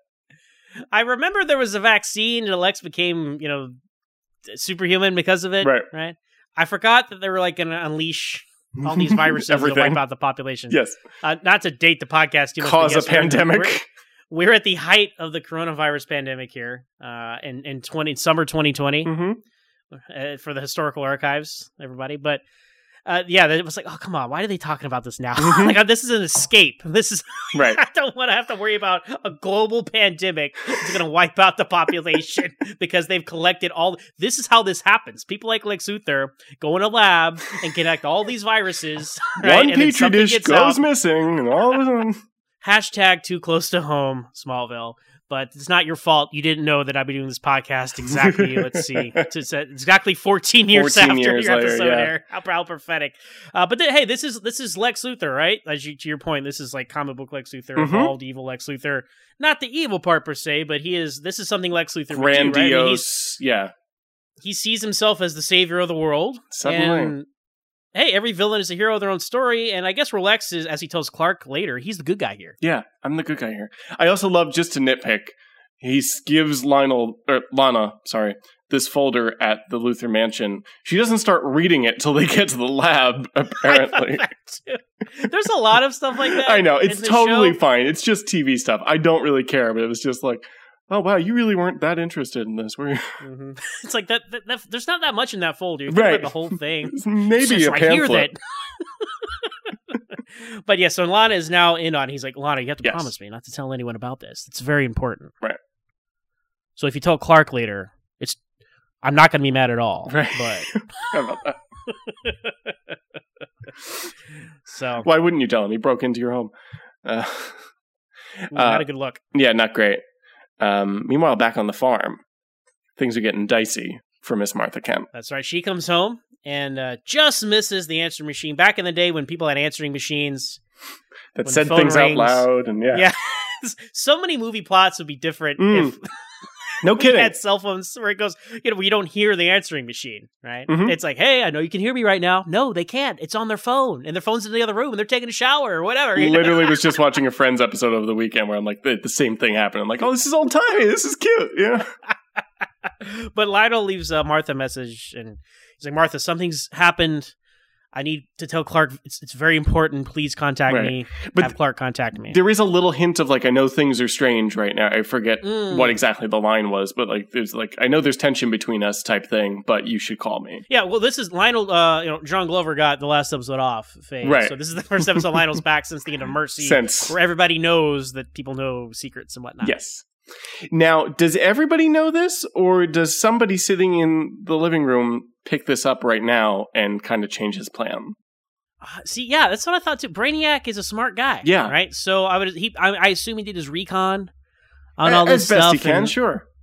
I remember there was a vaccine and Lex became, you know, superhuman because of it. Right. Right. I forgot that they were like going to unleash all these viruses to Everything. wipe out the population. Yes. Uh, not to date the podcast too much. Cause but a yes, we're- pandemic. We're, we're at the height of the coronavirus pandemic here, uh, in in twenty summer twenty twenty hmm uh, for the historical archives, everybody. But uh, yeah, it was like, oh come on, why are they talking about this now? Mhm. like, uh, this is an escape. This is Right. I don't want to have to worry about a global pandemic that's going to wipe out the population because they've collected all. This is how this happens. People like Lex Luthor go in a lab and connect all these viruses. Right? One and then petri something dish gets goes out. missing, and all of a sudden, Hashtag too close to home, Smallville. But it's not your fault. You didn't know that I'd be doing this podcast exactly, let's see, it's exactly fourteen years fourteen after years your later, episode yeah. aired. How, how prophetic. Uh, but then, hey, this is this is Lex Luthor, right? As you, to your point, this is like comic book Lex Luthor, Mhm. evolved evil Lex Luthor. Not the evil part per se, but he is. This is something Lex Luthor would do, right? I mean, he's- grandiose. Yeah. he sees himself as the savior of the world. Suddenly. And, hey, every villain is a hero of their own story. And I guess where Lex is, as he tells Clark later, he's the good guy here. Yeah, I'm the good guy here. I also love, just to nitpick, he s- gives Lionel, or Lana, sorry, this folder at the Luthor mansion. She doesn't start reading it till they get to the lab, I thought apparently. that too. There's a lot of stuff like that. I know, it's in the totally show. fine. It's just T V stuff. I don't really care, but it was just like, oh wow, you really weren't that interested in this, were you? Mhm. It's like that, that, that. There's not that much in that folder. You think Right. about the whole thing. It's maybe It's a right here pamphlet. that. But yeah, so Lana is now in on. He's like, Lana, you have to Yes. promise me not to tell anyone about this. It's very important. Right. So if you tell Clark later, it's I'm not going to be mad at all. Right. But How about that? so Why wouldn't you tell him? He broke into your home. Uh, not a good look. yeah, not great. Um, meanwhile, back on the farm, things are getting dicey for Miss Martha Kent. That's right. She comes home and uh, just misses the answering machine. Back in the day when people had answering machines, That When said the phone things out rings. loud, and yeah, yeah, so many movie plots would be different Mm. if no we kidding. had cell phones where it goes, you know, where you don't hear the answering machine, right? Mhm. It's like, hey, I know you can hear me right now. No, they can't. It's on their phone, and their phone's in the other room, and they're taking a shower or whatever. Literally was just watching a Friends episode over the weekend where I'm like, the, the same thing happened. I'm like, oh, this is old timey. This is cute. Yeah. But Lionel leaves uh, Martha a message, and he's like, Martha, something's happened. I need to tell Clark. It's, it's very important. Please contact Right. me. But Have Clark contact me. There is a little hint of like, I know things are strange right now. I forget Mm. what exactly the line was, but like, there's like, I know there's tension between us type thing, but you should call me. Yeah, well, this is Lionel. Uh, you know, John Glover got the last episode off. Faye. Right. So this is the first episode Lionel's back since the end of Mercy, Since. where everybody knows that people know secrets and whatnot. Yes. Now, does everybody know this, or does somebody sitting in the living room pick this up right now and kind of change his plan? Uh, see, yeah, that's what I thought too. Brainiac is a smart guy. Yeah. Right. So I would. He. I, I assume he did his recon on all As this best stuff. he can, and, sure.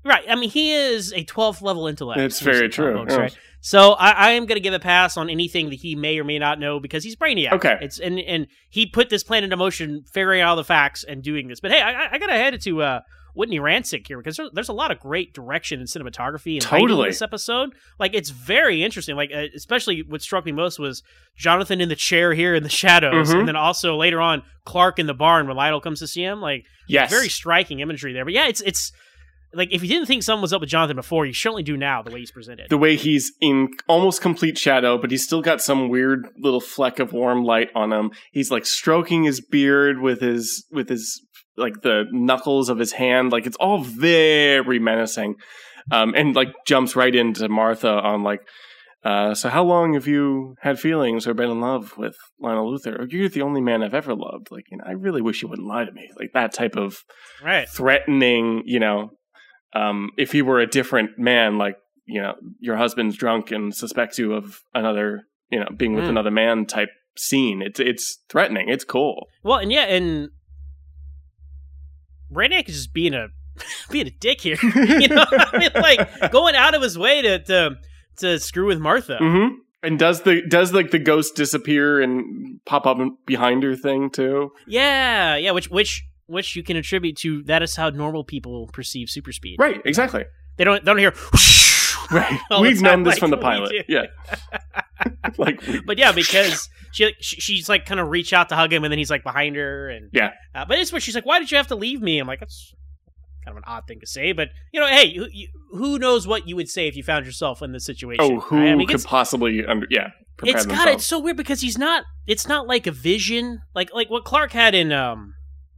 Right. I mean, he is a twelfth level intellect. It's very true. Books, yes. right? So I, I am going to give a pass on anything that he may or may not know because he's Brainiac. Okay. It's and and he put this plan into motion, figuring out all the facts and doing this. But hey, I, I got to hand it to uh, Whitney Rancic here because there, there's a lot of great direction and cinematography and writing Totally. in this episode. Like it's very interesting. Like uh, especially what struck me most was Jonathan in the chair here in the shadows, Mhm. and then also later on Clark in the barn when Lionel comes to see him. Like Yes. very striking imagery there. But yeah, it's it's. Like, if you didn't think something was up with Jonathan before, you certainly do now, the way he's presented. The way he's in almost complete shadow, but he's still got some weird little fleck of warm light on him. He's like stroking his beard with his with his like the knuckles of his hand. Like it's all very menacing, um, and like jumps right into Martha on like. Uh, so how long have you had feelings or been in love with Lionel Luthor? You're the only man I've ever loved. Like, you know, I really wish you wouldn't lie to me. Like that type of Right. threatening, you know. Um, if he were a different man, like, you know, your husband's drunk and suspects you of another, you know, being with Mm. another man type scene, it's it's threatening. It's cool. Well, and yeah, and Brainiac is just being a being a dick here. You know, I mean, like going out of his way to to, to screw with Martha. Mm-hmm. And does the does like the ghost disappear and pop up behind her thing too? Yeah, yeah, which which which you can attribute to that is how normal people perceive super speed. Right, exactly. They don't they don't hear Right. all the We've time known this like from the we pilot. do. Yeah. Like, But yeah, because she, she she's like kind of reach out to hug him, and then he's like behind her, and yeah. uh, but it's where she's like, "Why did you have to leave me?" I'm like, "That's kind of an odd thing to say," but you know, hey, who, you, who knows what you would say if you found yourself in this situation? Oh, who right? I mean, could it's, possibly under yeah, prepare it's got themselves. it's so weird because he's not. It's not like a vision, like like what Clark had in um.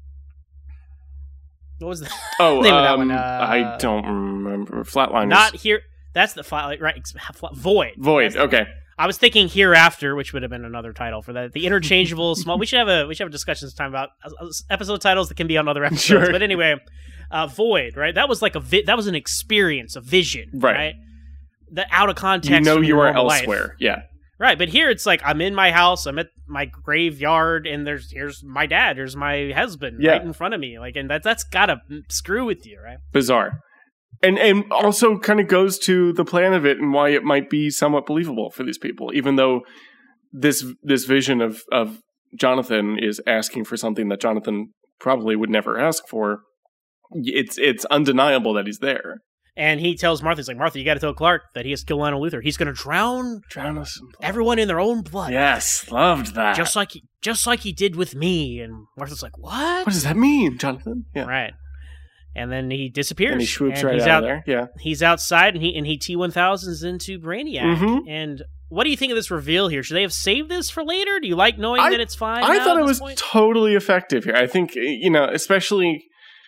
What was the Oh, name of that um, one? Uh, I don't remember. Flatliners. not here? That's the file, right? Void. Void. That's- Okay. I was thinking Hereafter, which would have been another title for that. The interchangeable small. We should have a we should have a discussion this time about episode titles that can be on other episodes. Sure. But anyway, uh, Void, right? That was like a vi- that was an experience, a vision, Right. right? That out of context. You know from you your are normal life. elsewhere. Yeah. Right? But here it's like I'm in my house, I'm at my graveyard, and there's here's my dad, there's my husband Yeah. right in front of me, like, and that that's gotta screw with you, right? Bizarre. And and also kind of goes to the plan of it and why it might be somewhat believable for these people, even though this this vision of, of Jonathan is asking for something that Jonathan probably would never ask for. It's it's undeniable that he's there. And he tells Martha, he's like, Martha, you got to tell Clark that he has to kill Lionel Luthor. He's going to drown Drown us. in blood. everyone in their own blood. Yes, loved that. Just like he, just like he did with me. And Martha's like, what? What does that mean, Jonathan? Yeah. Right. And then he disappears. And he swoops and right he's out out of there. Yeah. He's outside, and he and he T one thousands into Brainiac. Mhm. And what do you think of this reveal here? Should they have saved this for later? Do you like knowing I- that it's fine? I now thought at it this was point? totally effective here. I think, you know, especially,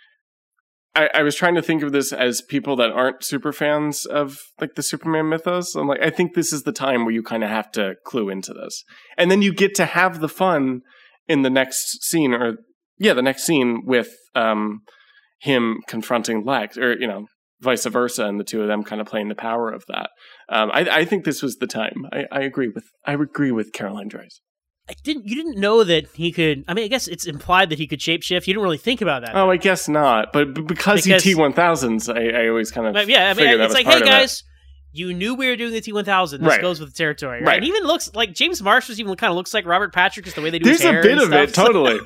I, I was trying to think of this as people that aren't super fans of like the Superman mythos. I'm like, I think this is the time where you kind of have to clue into this. And then you get to have the fun in the next scene, or yeah, the next scene with um, him confronting Lex, or, you know, vice versa, and the two of them kind of playing the power of that. Um, I, I think this was the time. I, I agree with I agree with Caroline Dries. I didn't you didn't know that he could? I mean, I guess it's implied that he could shapeshift. You didn't really think about that. Oh, I guess not. But b- because, Because- he T one thousands, I, I always kind of But yeah, I mean, figured that it's was like, part hey of it. guys, you knew we were doing the T one thousand. This Right. goes with the territory, right? Right. And even looks like James Marsters even kind of looks like Robert Patrick, just the way they do There's his hair a bit and of stuff. it, totally.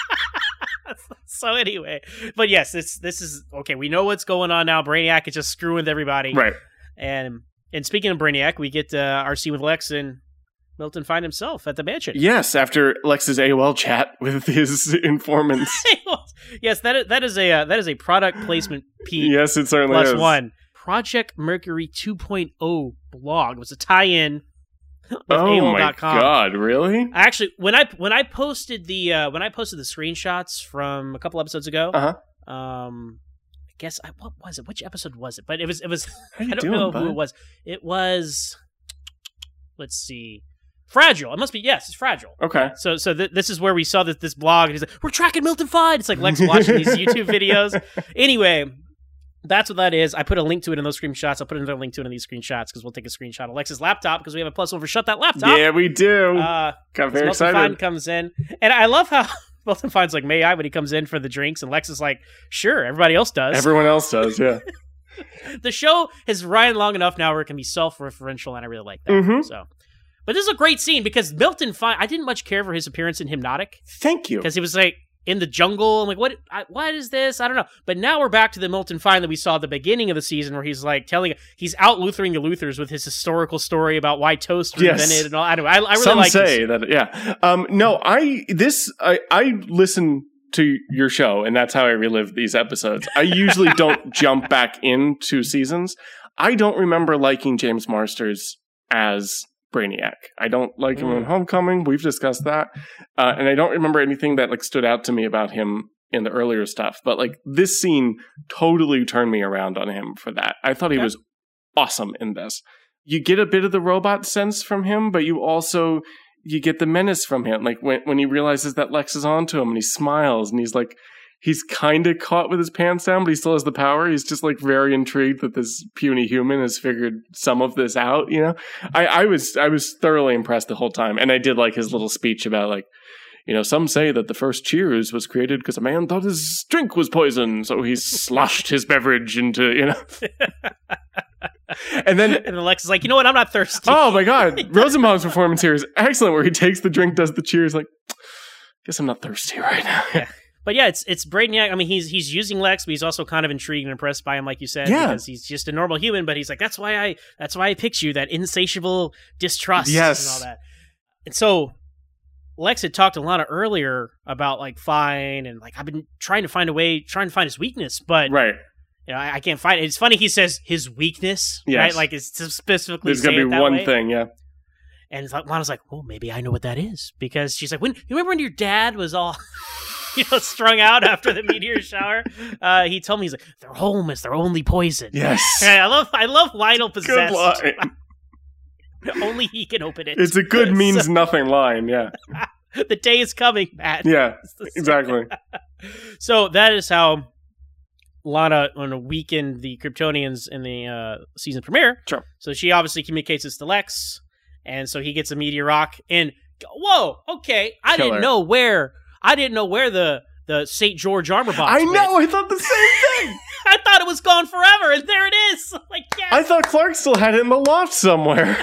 So anyway, but yes, this this is okay. We know what's going on now. Brainiac is just screwing with everybody, Right. And and speaking of Brainiac, we get uh, our scene with Lex and Milton find himself at the mansion. Yes, after Lex's A O L chat with his informants. Yes, that is, that is a uh, that is a product placement P Yes, it certainly plus is. one. Project Mercury two point oh blog. It was a tie-in with Oh A O L my dot com. god, really? I actually when I when I posted the uh, when I posted the screenshots from a couple episodes ago, Uh-huh. um, I guess I, what was it? Which episode was it? But it was it was How you I don't doing, know bud? who it was. It was let's see, Fragile. It must be yes, it's Fragile. Okay. So so th- this is where we saw that this blog. And he's like, we're tracking Milton Fine. It's like Lex watching these YouTube videos. Anyway, that's what that is. I put a link to it in those screenshots. I'll put another link to it in these screenshots because we'll take a screenshot of Lex's laptop because we have a plus one for Shut That Laptop. Yeah, we do. Uh, Got very Milton excited. Fine comes in, and I love how Milton Fine's like, "May I?" when he comes in for the drinks, and Lex is like, "Sure." Everybody else does. Everyone else does, yeah. The show has run long enough now where it can be self-referential, and I really like that. Mhm. So, but this is a great scene because Milton Fine. I didn't much care for his appearance in Hypnotic Thank you. because he was like in the jungle. I'm like, what? I, what is this? I don't know. But now we're back to the Milton Fine that we saw at the beginning of the season, where he's like telling, he's out Luthering the Luthers with his historical story about why toast was Yes. invented and all. I, don't know, I, I really Some like say this. that, yeah. Um, no, I this I I listen to your show, and that's how I relive these episodes. I usually don't jump back into seasons. I don't remember liking James Marsters as Brainiac. I don't like him in Mm. Homecoming. We've discussed that, uh, and I don't remember anything that like stood out to me about him in the earlier stuff. But like this scene totally turned me around on him for that. I thought he Okay. was awesome in this. You get a bit of the robot sense from him, but you also you get the menace from him. Like when when he realizes that Lex is onto him, and he smiles, and he's like. He's kind of caught with his pants down, but he still has the power. He's just like very intrigued that this puny human has figured some of this out. You know, I, I was I was thoroughly impressed the whole time, and I did like his little speech about like, you know, some say that the first Cheers was created because a man thought his drink was poison, so he sloshed his beverage into, you know. And then, And Alex is like, you know what? I'm not thirsty. oh my God, Rosenbaum's performance here is excellent, where he takes the drink, does the cheers, like, guess I'm not thirsty right now. Yeah. But yeah, it's it's Brainiac. I mean, he's he's using Lex, but he's also kind of intrigued and impressed by him, like you said, Yeah. because he's just a normal human. But he's like, that's why I that's why I picked you, that insatiable distrust Yes. and all that. And so Lex had talked to Lana earlier about like Fine, and like I've been trying to find a way, trying to find his weakness, but Right. you know, I, I can't find it. It's funny he says his weakness, Yes. right? Like it's to specifically There's going say to it be that one way. thing, yeah. And it's like, Lana's like, oh, maybe I know what that is. Because she's like, when you remember when your dad was all, you know, strung out after the meteor shower? Uh, he told me, he's like, their home is their only poison. Yes. And I love, I love Lionel Good possessed. line. Only he can open it. It's a good means So- nothing line, yeah. The day is coming, Matt. Yeah, It's the same. exactly. So that is how Lana on to weaken the Kryptonians in the uh, season premiere. Sure. So she obviously communicates this to Lex, and so he gets a meteor rock. And whoa, okay, I Killer. didn't know where I didn't know where the the Saint George armor box. I went. know, I thought the same thing. I thought it was gone forever, and there it is. Like, yes. I thought Clark still had it in the loft somewhere.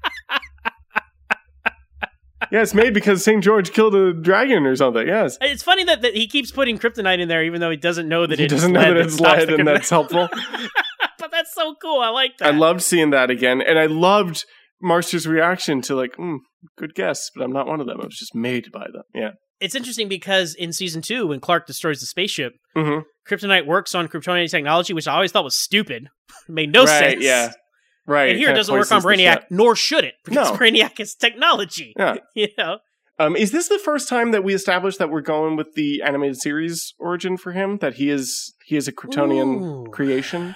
Yeah, it's made because Saint George killed a dragon or something, yes. It's funny that, that he keeps putting kryptonite in there, even though he doesn't know that He it's doesn't know lead that it's stops lead the and kryptonite. that's helpful. But that's so cool. I like that. I loved seeing that again, and I loved Marster's reaction to like, mm, good guess, but I'm not one of them. I was just made by them. Yeah. It's interesting because in season two, when Clark destroys the spaceship, Mm-hmm. Kryptonite works on Kryptonian technology, which I always thought was stupid. It made no right, sense. yeah. Right. And here it kinda doesn't work on poisons the Brainiac, ship. nor should it, because No. Brainiac is technology. Yeah. You know? Um, is this the first time that we established that we're going with the animated series origin for him? That he is he is a Kryptonian Ooh. creation?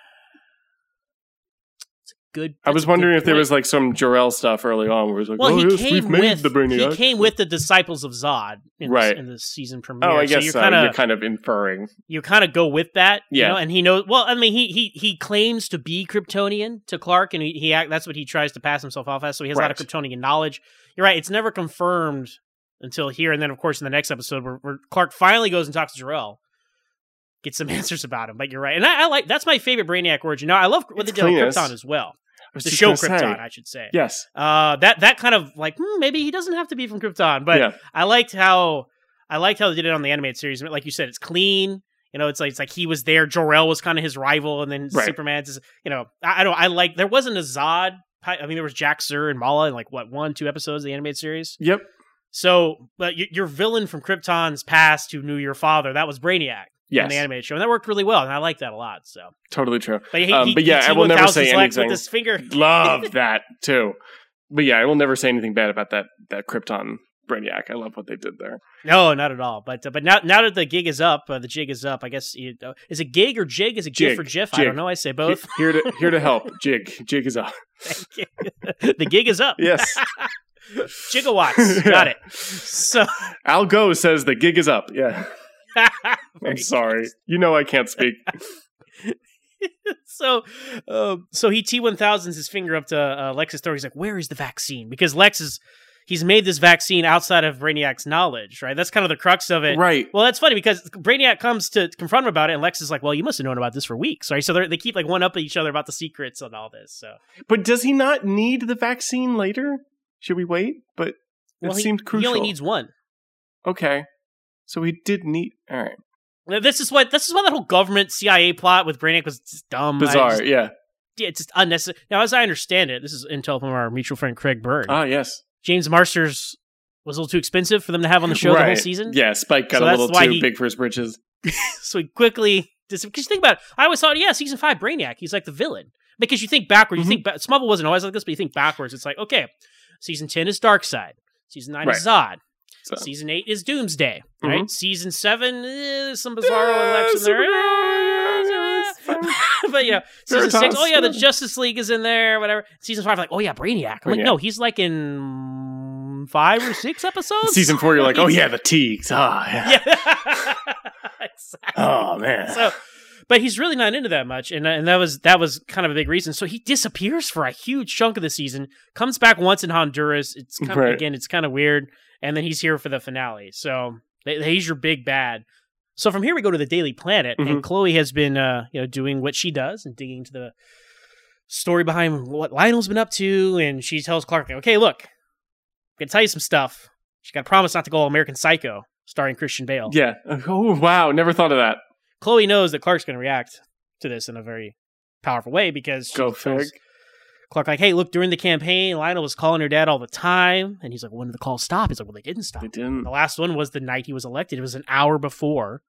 Good. I was that's a wondering good if there point. was like some Jor-El stuff early on where it was like, Well, oh, he yes, came we've made with the Brainiac. he came with the Disciples of Zod in, Right. this, in the season premiere. Oh, I so guess you're so. kind You're of kind of inferring. you kind of go with that, you Yeah. know. And he knows. Well, I mean, he he he claims to be Kryptonian to Clark, and he, he act, that's what he tries to pass himself off as. So he has a lot of Right. Kryptonian knowledge. You're right. It's never confirmed until here, and then of course in the next episode where, where Clark finally goes and talks to Jor-El, gets some answers about him. But you're right, and I, I like that's my favorite Brainiac origin. Now I love what It's they did on cleanest. Krypton as well. I was The just show gonna say. Krypton, I should say. Yes. Uh, that that kind of like hmm, maybe he doesn't have to be from Krypton, but Yeah. I liked how I liked how they did it on the animated series. Like you said, it's clean. You know, it's like it's like he was there. Jor-El was kind of his rival, and then Right. Superman's. Is, you know, I, I don't. I like there wasn't a Zod. I mean, there was Jack Sur and Mala in like what one, two episodes of the animated series. Yep. So, but y- your villain from Krypton's past who knew your father, that was Brainiac in Yes. the animated show, and that worked really well, and I like that a lot. So, Totally true. but, he, Um, he, but yeah, he I will never say T one thousand's Lex anything. with his finger. Love that too. But yeah, I will never say anything bad about that that Krypton Brainiac. I love what they did there. No, not at all. But uh, but now now that the gig is up, uh, the jig is up. I guess you, uh, is it gig or jig? Is it Jig. GIF or GIF? I Jig. don't know. I say both. Here to here to help. Jig. Jig is up. Thank you. The gig is up. Yes. Gigawatts. Got it. So Al Go says the gig is up. Yeah. I'm Very sorry. You know I can't speak. so um, so he T one thousands his finger up to uh, Lex's throat. He's like, "Where is the vaccine?" Because Lex is he's made this vaccine outside of Brainiac's knowledge, right? That's kind of the crux of it. Right. Well, that's funny because Brainiac comes to confront him about it, and Lex is like, well, you must have known about this for weeks, right? So they keep like one-upping each other about the secrets and all this. So, But does he not need the vaccine later? Should we wait? But it well, he, seemed crucial. He only needs one. Okay. So he did need... All right. This is what this is why that whole government C I A plot with Brainiac was just dumb. Bizarre, just, yeah. Yeah, it's just unnecessary. Now, as I understand it, this is intel from our mutual friend Craig Bird. Ah, yes. James Marsters was a little too expensive for them to have on the show right. the whole season. Yeah, Spike got So a that's little why too he- big for his britches. So he quickly... Because you think about it, I always thought, yeah, season five, Brainiac, he's like the villain. Because you think backwards, Mm-hmm. you think... Ba- Smallville wasn't always like this, but you think backwards. It's like, okay, season ten is Darkseid. Season nine is Zod. So. Season eight is Doomsday, right? Mhm. Season seven, eh, there's some bizarro election there. But, you know, season Veritas, six, oh, yeah, the yeah. Justice League is in there, whatever. Season five, like, oh, yeah, Brainiac. I'm like, Brainiac. no, he's like in five or six episodes? Season four, you're like, oh yeah, the Teagues. Ah, yeah. Yeah. Exactly. Oh, man. So, but he's really not into that much, and and that was that was kind of a big reason. So he disappears for a huge chunk of the season, comes back once in Honduras. It's kind of, Right. again, it's kind of weird, and then he's here for the finale. So th- he's your big bad. So from here we go to the Daily Planet, Mhm. and Chloe has been uh, you know doing what she does and digging into the story behind what Lionel's been up to, and she tells Clark, okay, look, I'm gonna tell you some stuff. She got to promise not to go all American Psycho, starring Christian Bale. Yeah. Oh, wow. Never thought of that. Chloe knows that Clark's going to react to this in a very powerful way because she Go tells fig. Clark, like, hey, look, during the campaign, Lionel was calling her dad all the time. And he's like, when did the call stop? He's like, well, they didn't stop. They didn't. The last one was the night he was elected. It was an hour before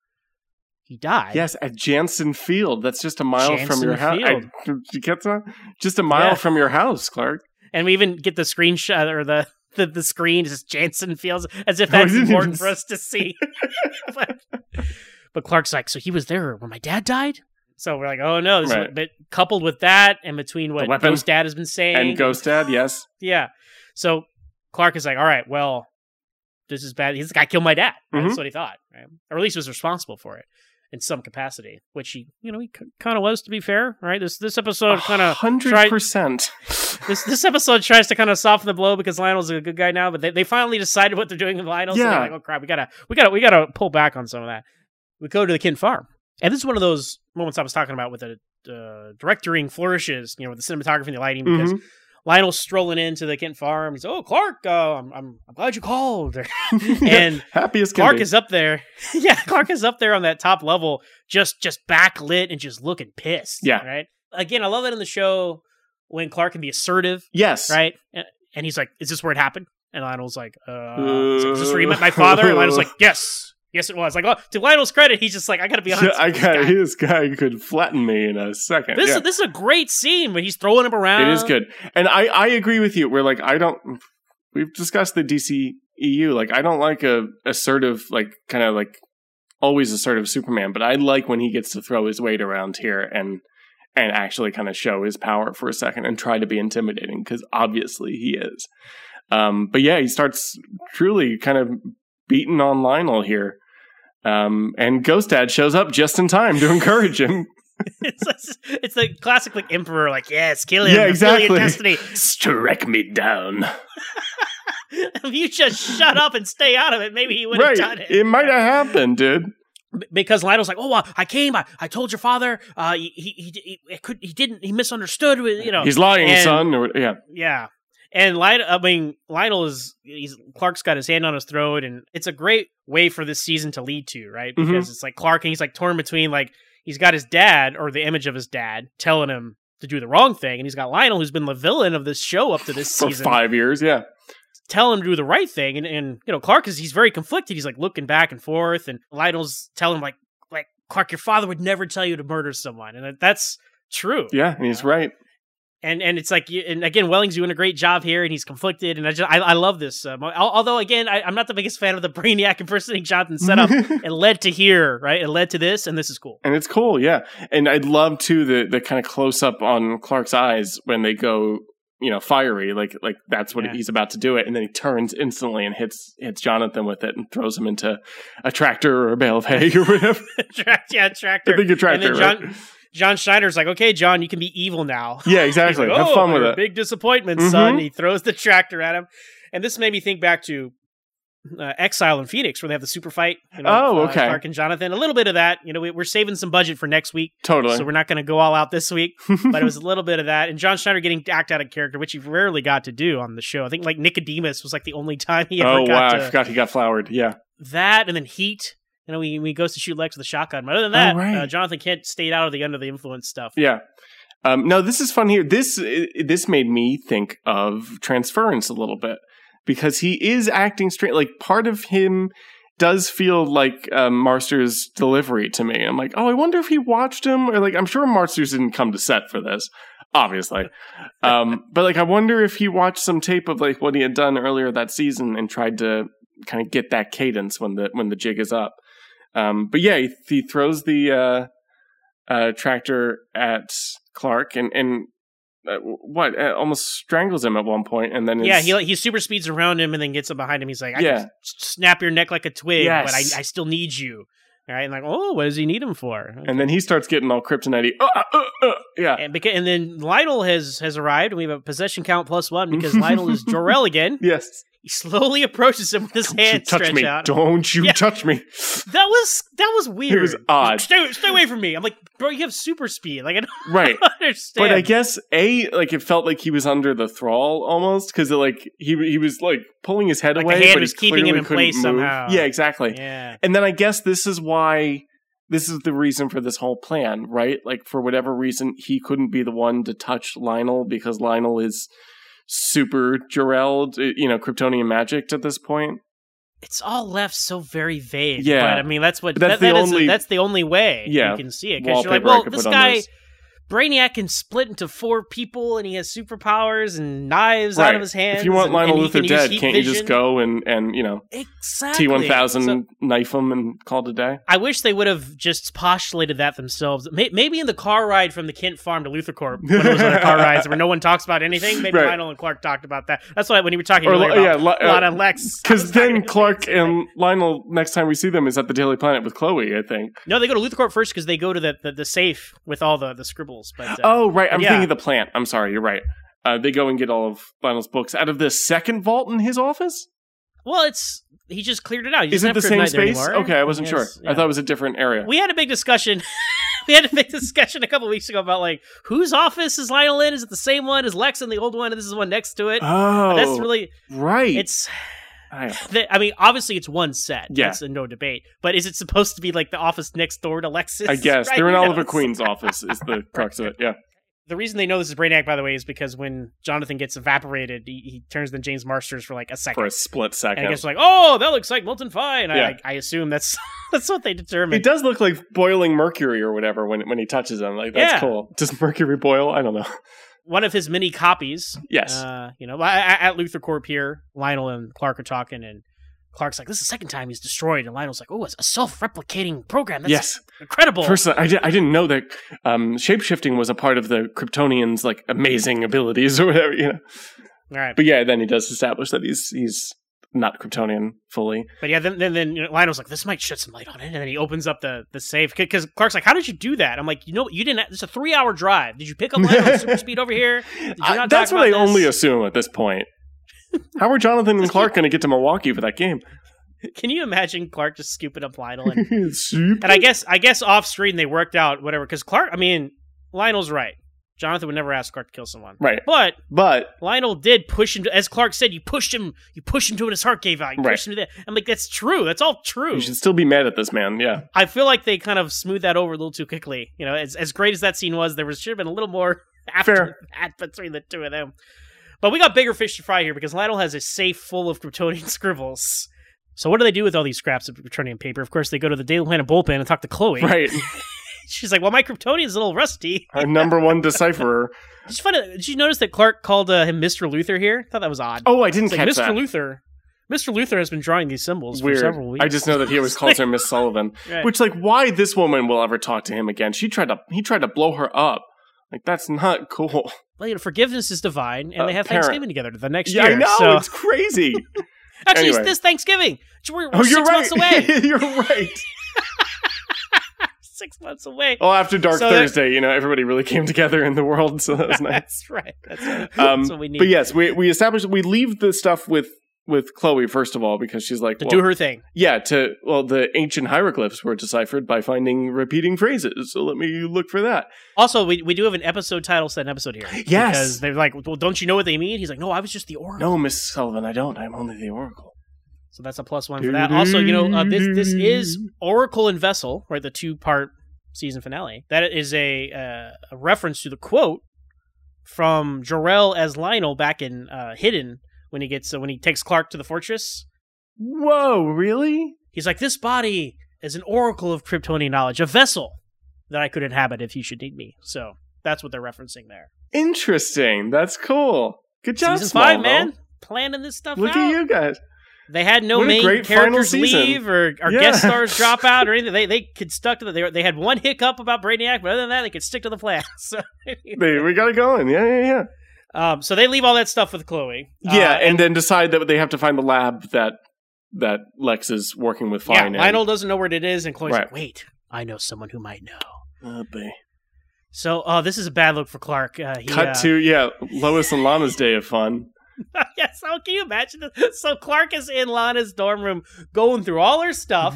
he died. Yes, at Jansen Field. That's just a mile from Jansen your house. Field. You get that? Just a mile Yeah. from your house, Clark. And we even get the screenshot or the, the, the screen is Jansen Fields as if Oh, I that's didn't important even for us to see. but, but Clark's like, so he was there when my dad died? So we're like, oh no. This is Right. what, but coupled with that and between what weapon. Ghost Dad has been saying. And Ghost Dad, yes. Yeah. So Clark is like, all right, well, this is bad. He's the guy killed my dad. Right? Mhm. That's what he thought. Right? Or at least was responsible for it in some capacity, which he, you know, he c- kind of was, to be fair. Right? This this episode kind of Hundred percent. this this episode tries to kind of soften the blow because Lionel's a good guy now, but they, they finally decided what they're doing with Lionel. So Yeah. they're like, oh crap, we gotta we gotta we gotta pull back on some of that. We go to the Kent farm, and this is one of those moments I was talking about with the uh, directing flourishes, you know, with the cinematography and the lighting, because Mhm. Lionel's strolling into the Kent farm. He's, oh, Clark, uh, I'm, I'm I'm glad you called. And Happy as can Clark be. is up there. Yeah, Clark is up there on that top level, just just backlit and just looking pissed. Yeah. Right. Again, I love that in the show when Clark can be assertive, Yes. right? And, and he's like, "Is this where it happened?" And Lionel's like, "Uh, he's like, is this where you met my father?" And Lionel's like, "Yes, yes, it was." Like, oh, to Lionel's credit, he's just like, "I got to be honest." Yeah, I with this got guy. this guy could flatten me in a second. This yeah. is this is a great scene when he's throwing him around. It is good. And I, I agree with you. We're like, I don't, we've discussed the D C E U. Like, I don't like a assertive, like, kind of like always assertive Superman, but I like when he gets to throw his weight around here and, and actually kind of show his power for a second and try to be intimidating because obviously he is. Um, but yeah, he starts truly kind of beating on Lionel here. Um, and Ghost Dad shows up just in time to encourage him. it's, it's the classic like emperor, like, yes, kill him. Yeah, fulfill your exactly. destiny. Strike me down. If you just shut up and stay out of it, maybe he would have Right. done it. It might have happened, dude. B- Because Lionel's like, oh, uh, I came, I, I told your father, uh, he, he, he, he, it could, he didn't, he misunderstood, you know. He's lying, and- son. Or, yeah. Yeah. And Lionel, I mean, Lionel is, he's, Clark's got his hand on his throat, and it's a great way for this season to lead to, right? Mhm. Because it's like Clark, and he's like torn between, like, he's got his dad, or the image of his dad, telling him to do the wrong thing, and he's got Lionel, who's been the villain of this show up to this For season, five years, yeah. telling him to do the right thing. And, and you know, Clark is, he's very conflicted. He's like looking back and forth, and Lionel's telling him, like, like, Clark, your father would never tell you to murder someone. And that's true. Yeah, and he's right. And and it's like, and again, Welling's doing a great job here, and he's conflicted, and I just I, I love this. Um, although again, I, I'm not the biggest fan of the Brainiac impersonating Jonathan setup. It led to here, right? It led to this, and this is cool. And it's cool, yeah. And I'd love too the the kind of close up on Clark's eyes when they go, you know, fiery, like like that's what Yeah. he's about to do it, and then he turns instantly and hits hits Jonathan with it and throws him into a tractor or a bale of hay or whatever. Tract, yeah, tractor. I think a tractor, And then John, right? John Schneider's like, okay, John, you can be evil now. Yeah, He's exactly. like, Have oh, fun with your it. Big disappointment, Mhm. son. He throws the tractor at him. And this made me think back to uh, Exile in Phoenix, where they have the super fight. You know, Oh, uh, okay. Clark and Jonathan. A little bit of that. You know, we, we're saving some budget for next week. Totally. So we're not going to go all out this week. But it was a little bit of that. And John Schneider getting to act out of character, which he rarely got to do on the show. I think like Nicodemus was like the only time he ever Oh, got wow. to. I forgot he got flowered. Yeah. That and then Heat. You know, he, he goes to shoot Lex with a shotgun. But other than that, Oh, right. uh, Jonathan Kent stayed out of the under the influence stuff. Yeah. Um, no, this is fun here. This i- this made me think of Transference a little bit because he is acting straight. Like part of him does feel like um, Marsters' delivery to me. I'm like, oh, I wonder if he watched him, or like, I'm sure Marsters didn't come to set for this, obviously. um, but like, I wonder if he watched some tape of like what he had done earlier that season and tried to kind of get that cadence when the when the jig is up. Um, but yeah, he, he throws the uh, uh, tractor at Clark and and uh, what uh, almost strangles him at one point, and then Yeah, is- he he super speeds around him and then gets up behind him. He's like, I Yeah. can s- snap your neck like a twig, Yes. but I, I still need you. All right, and like, oh, what does he need him for? and then he starts getting all kryptonite. Uh, uh, uh, uh, yeah, And, beca- and then Lionel has has arrived, and we have a possession count plus one because Lionel is Jor-El again. yes. He slowly approaches him with his Don't you hand touch stretched me! out. Don't you Yeah. touch me! That was that was weird. was odd. Stay, stay away from me. I'm like, bro, you have super speed. Like, I don't Right. understand. But I guess a like it felt like he was under the thrall almost because like he he was like pulling his head Like the away, hand but was he keeping him clearly in couldn't place move. somehow. Yeah, exactly. Yeah. And then I guess this is why this is the reason for this whole plan, right? Like for whatever reason, he couldn't be the one to touch Lionel because Lionel is super Jor-El'd, you know, Kryptonian magic at this point. It's all left so very vague. Yeah. But I mean, that's what But that's that, that the is- only- that's the only way Yeah, you can see it. Because you're like, wallpaper I well, could this put on guy, this. Brainiac can split into four people, and he has superpowers and knives out Right. of his hands. If you want and, Lionel and he Luther can use dead, heat can't you just vision. go and, and you know, Exactly. T one thousand So- knife him and call it a day? I wish they would have just postulated that themselves. May- Maybe in the car ride from the Kent farm to Luther Corp, one of those other car rides where no one talks about anything. Maybe Right. Lionel and Clark talked about that. That's why when you were talking Or, earlier yeah, about Li- uh, Lana and Lex. I was Because talking then to Clark Lex, and like- Lionel, next time we see them, is at the Daily Planet with Chloe, I think. no, they go to Luther Corp first because they go to the, the, the safe with all the, the scribbles. But uh, Oh, right. I'm yeah. thinking of the plant. I'm sorry. You're right. Uh, they go and get all of Lionel's books out of the second vault in his office? well, it's he just cleared it out. He Is doesn't it the have same kryptonite there space? anymore. Okay, I wasn't He sure. has- I yeah. thought it was a different area. We had a big discussion. we had a big discussion a couple weeks ago about like whose office is Lionel in? Is it the same one? Is Lex in the old one? And this is the one next to it. oh, That's really right. it's. I- the- I mean, obviously it's one set. Yeah. That's a no debate. But is it supposed to be like the office next door to Lexus? I guess. Right? They're in Who Oliver knows? Queen's office, is the crux of it. Yeah. The reason they know this is Brainiac, by the way, is because when Jonathan gets evaporated, he, he turns to James Marsters for like a second. For a split second. and I guess like, oh, that looks like molten fire. And Yeah. I, I assume that's that's what they determined. It does look like boiling mercury or whatever when when he touches him. Like, that's Yeah. cool. Does mercury boil? I don't know. One of his many copies. Yes. Uh, you know, at, at Luther Corp here, Lionel and Clark are talking, and Clark's like, this is the second time he's destroyed. And Lionel's like, oh, it's a self-replicating program. That's Yes. incredible. First, I, di- I didn't know that um, shapeshifting was a part of the Kryptonians' like amazing abilities or whatever, you know. All right. But yeah, then he does establish that he's he's not Kryptonian fully. But yeah, then then, then you know, Lionel's like, this might shed some light on it, and then he opens up the the safe because Clark's like, how did you do that? I'm like, you know, you didn't. It's a three hour drive. Did you pick up Lionel's super speed over here? Did you I- not that's talk what I about only this? assume at this point. How are Jonathan and Clark going to get to Milwaukee for that game? Can you imagine Clark just scooping up Lionel? And, Soup. and I guess I guess off screen they worked out whatever because Clark. I mean, Lionel's right. Jonathan would never ask Clark to kill someone. Right. But But Lionel did push him to, as Clark said, you pushed him, you pushed him to what his heart gave out. You Right. pushed him to that. I'm like, that's true. That's all true. you should still be mad at this man. Yeah. I feel like they kind of smoothed that over a little too quickly. You know, as as great as that scene was, there was should have been a little more after Fair. that between the two of them. But we got bigger fish to fry here because Lionel has a safe full of Kryptonian scribbles. So what do they do with all these scraps of Kryptonian paper? Of course, they go to the Daily Planet bullpen and talk to Chloe. Right. She's like, well, my Kryptonian's a little rusty. Our number one decipherer. It's funny. Did you notice that Clark called uh, him Mister Luther here? I thought that was odd. Oh, I didn't It's like, catch Mister that. Luther. Mister Luther has been drawing these symbols Weird. for several weeks. I just know that he always calls her Miss Sullivan. Right. Which, like, why this woman will ever talk to him again? She tried to. He tried to blow her up. Like, that's not cool. Well, you know, forgiveness is divine, and they have Apparent. Thanksgiving together the next Yeah, year. I know. So. It's crazy. Actually, Anyway. it's this Thanksgiving. We're, we're Oh, you're six right. months away. You're right. six months away. Well, after Dark So that- Thursday, you know, everybody really came together in the world, so that was nice. That's right. That's, right. Um, That's what we need. But yes, we we established we leave the stuff with with Chloe, first of all, because she's like, To well, do her thing. Yeah, to well, the ancient hieroglyphs were deciphered by finding repeating phrases. So let me look for that. Also, we we do have an episode title set an episode here. Yes. Because they're like, well, don't you know what they mean? He's like, no, I was just the Oracle. No, Miss Sullivan, I don't. I'm only the Oracle. So that's a plus one for that. Also, you know, uh, this this is Oracle and Vessel, right? The two part season finale. That is a uh, a reference to the quote from Jor-El as Lionel back in uh, Hidden when he gets uh, when he takes Clark to the fortress. Whoa, really? He's like, this body is an oracle of Kryptonian knowledge, a vessel that I could inhabit if you should need me. So that's what they're referencing there. Interesting. That's cool. Good job, Season five, Smallville. man, planning this stuff Look out. at you guys. They had no What a main great final characters season. leave or, or Yeah. guest stars drop out or anything. They they could stuck to the. They, they had one hiccup about Brainiac, but other than that, they could stick to the plan. So, They, we got it going. Yeah, yeah, yeah. um, so they leave all that stuff with Chloe. Yeah, Uh, and, then decide that they have to find the lab that that Lex is working with yeah, fine. in. Lionel doesn't know where it is, and Chloe's Right. like, "Wait, I know someone who might know." Oh, boy. So, oh, this is a bad look for Clark. Uh, he, Cut uh, to, yeah, Lois and Lana's day of fun. yes, so can you imagine this? So Clark is in Lana's dorm room going through all her stuff.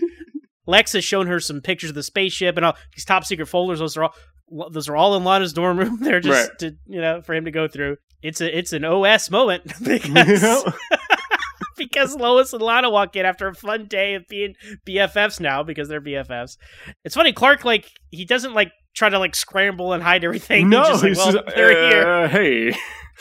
Lex has shown her some pictures of the spaceship and all these top secret folders. Those are all those are all in Lana's dorm room. They're just Right. to, you know, for him to go through. It's a it's an O S moment because because Lois and Lana walk in after a fun day of being B F Fs now because they're B F Fs. It's funny, Clark, like, he doesn't like try to like scramble and hide everything. No, he's just like, he's well, just, they're here. uh, hey,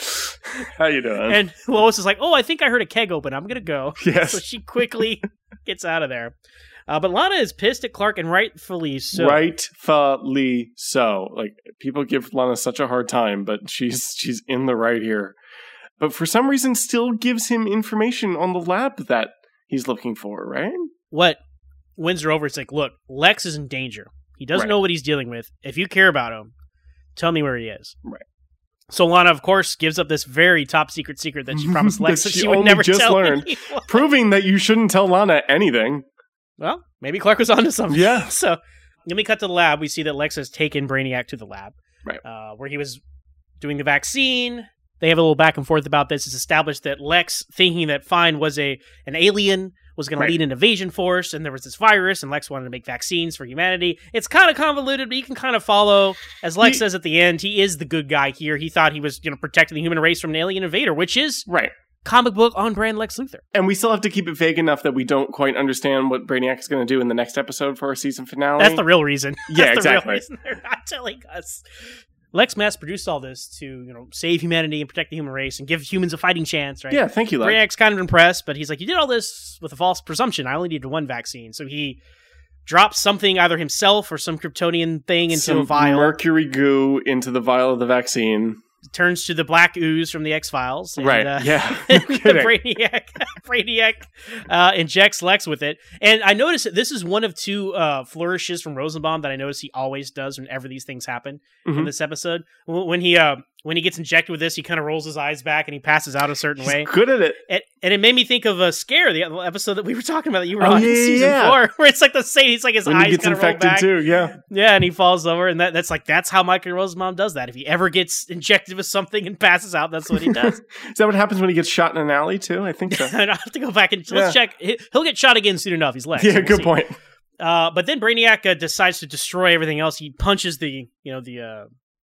how you doing? And Lois is like, oh, I think I heard a keg open. I'm going to go. Yes. So she quickly gets out of there. Uh, but Lana is pissed at Clark, and rightfully so. Rightfully so. Like, people give Lana such a hard time, but she's she's in the right here. But for some reason, still gives him information on the lab that he's looking for, right? What wins her over is like, look, Lex is in danger. He doesn't Right. know what he's dealing with. If you care about him, tell me where he is. Right. So Lana, of course, gives up this very top secret secret that she promised Lex That that she she would only never just tell learned. anyone. Proving that you shouldn't tell Lana anything. Well, maybe Clark was onto something. Yeah. So then we cut to the lab. We see that Lex has taken Brainiac to the lab, Right. uh, where he was doing the vaccine. They have a little back and forth about this. It's established that Lex, thinking that Fine was a an alien, was going Right. to lead an invasion force, and there was this virus, and Lex wanted to make vaccines for humanity. It's kind of convoluted, but you can kind of follow. As Lex He- says at the end, he is the good guy here. He thought he was, you know, protecting the human race from an alien invader, which is Right. comic book on brand Lex Luthor. And we still have to keep it vague enough that we don't quite understand what Brainiac is going to do in the next episode for our season finale. That's the real reason. Yeah, That's the real exactly. reason they're not telling us. Lex mass produced all this to, you know, save humanity and protect the human race and give humans a fighting chance, right? Yeah, thank you, Lex. Brainiac's kind of impressed, but he's like, you did all this with a false presumption. I only needed one vaccine. So he drops something, either himself or some Kryptonian thing, into Some a vial. mercury goo into the vial of the vaccine. Turns to the black ooze from the X-Files. And, Right, Uh, yeah. and No kidding. Brainiac, Brainiac uh, injects Lex with it. And I noticed that this is one of two uh, flourishes from Rosenbaum that I notice he always does whenever these things happen in Mhm. this episode. When when he uh, when he gets injected with this, he kind of rolls his eyes back and he passes out a certain way. He's good at it. And, and it made me think of a Scare, the episode that we were talking about that you were Oh, on yeah, in yeah, season yeah. four, where it's like the same. He's like his When eyes he gets kind of roll infected back. too, yeah. Yeah, and he falls over, and that, that's like that's how Michael Rosenbaum does that. If he ever gets injected with something and passes out, that's what he does. Is that what happens when he gets shot in an alley too? I think so. I don't have to go back and let's Yeah. check. He- He'll get shot again soon enough. He's Lex. yeah, so we'll good see. point. Uh, but then Brainiac uh, decides to destroy everything else. He punches the you know the uh,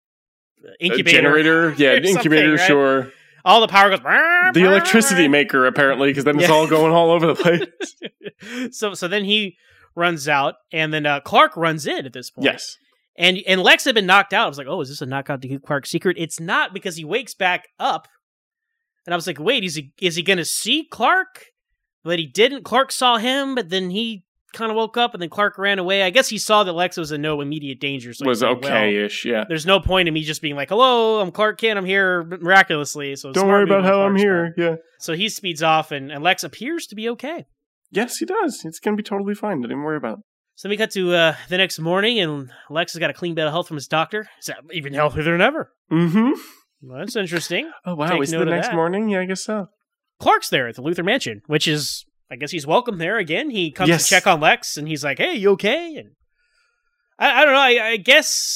incubator A generator, yeah, or incubator, something, right? sure. All the power goes. The electricity maker, apparently, because then it's Yeah. all going all over the place. so so then he runs out, and then uh, Clark runs in at this point. Yes. And and Lex had been knocked out. I was like, oh, is this a knockout to Clark secret? It's not, because he wakes back up. And I was like, wait, is he is he going to see Clark? But he didn't. Clark saw him, but then he kind of woke up, and then Clark ran away. I guess he saw that Lex was in no immediate danger. So Was he's like, well, okay-ish, yeah. there's no point in me just being like, hello, I'm Clark Kent. I'm here miraculously. So Don't smart worry move about on how I'm Clark's here, part. yeah. So he speeds off, and, and Lex appears to be okay. Yes, he does. It's going to be totally fine. Don't even worry about it. So then we cut to uh, the next morning, and Lex has got a clean bill of health from his doctor. He's even healthier than ever. Mm-hmm. Well, that's interesting. Oh, wow. Take Is it note the of next that. morning? Yeah, I guess so. Clark's there at the Luthor Mansion, which is, I guess he's welcome there again. He comes Yes. to check on Lex, and he's like, hey, you okay? And I, I don't know, I, I guess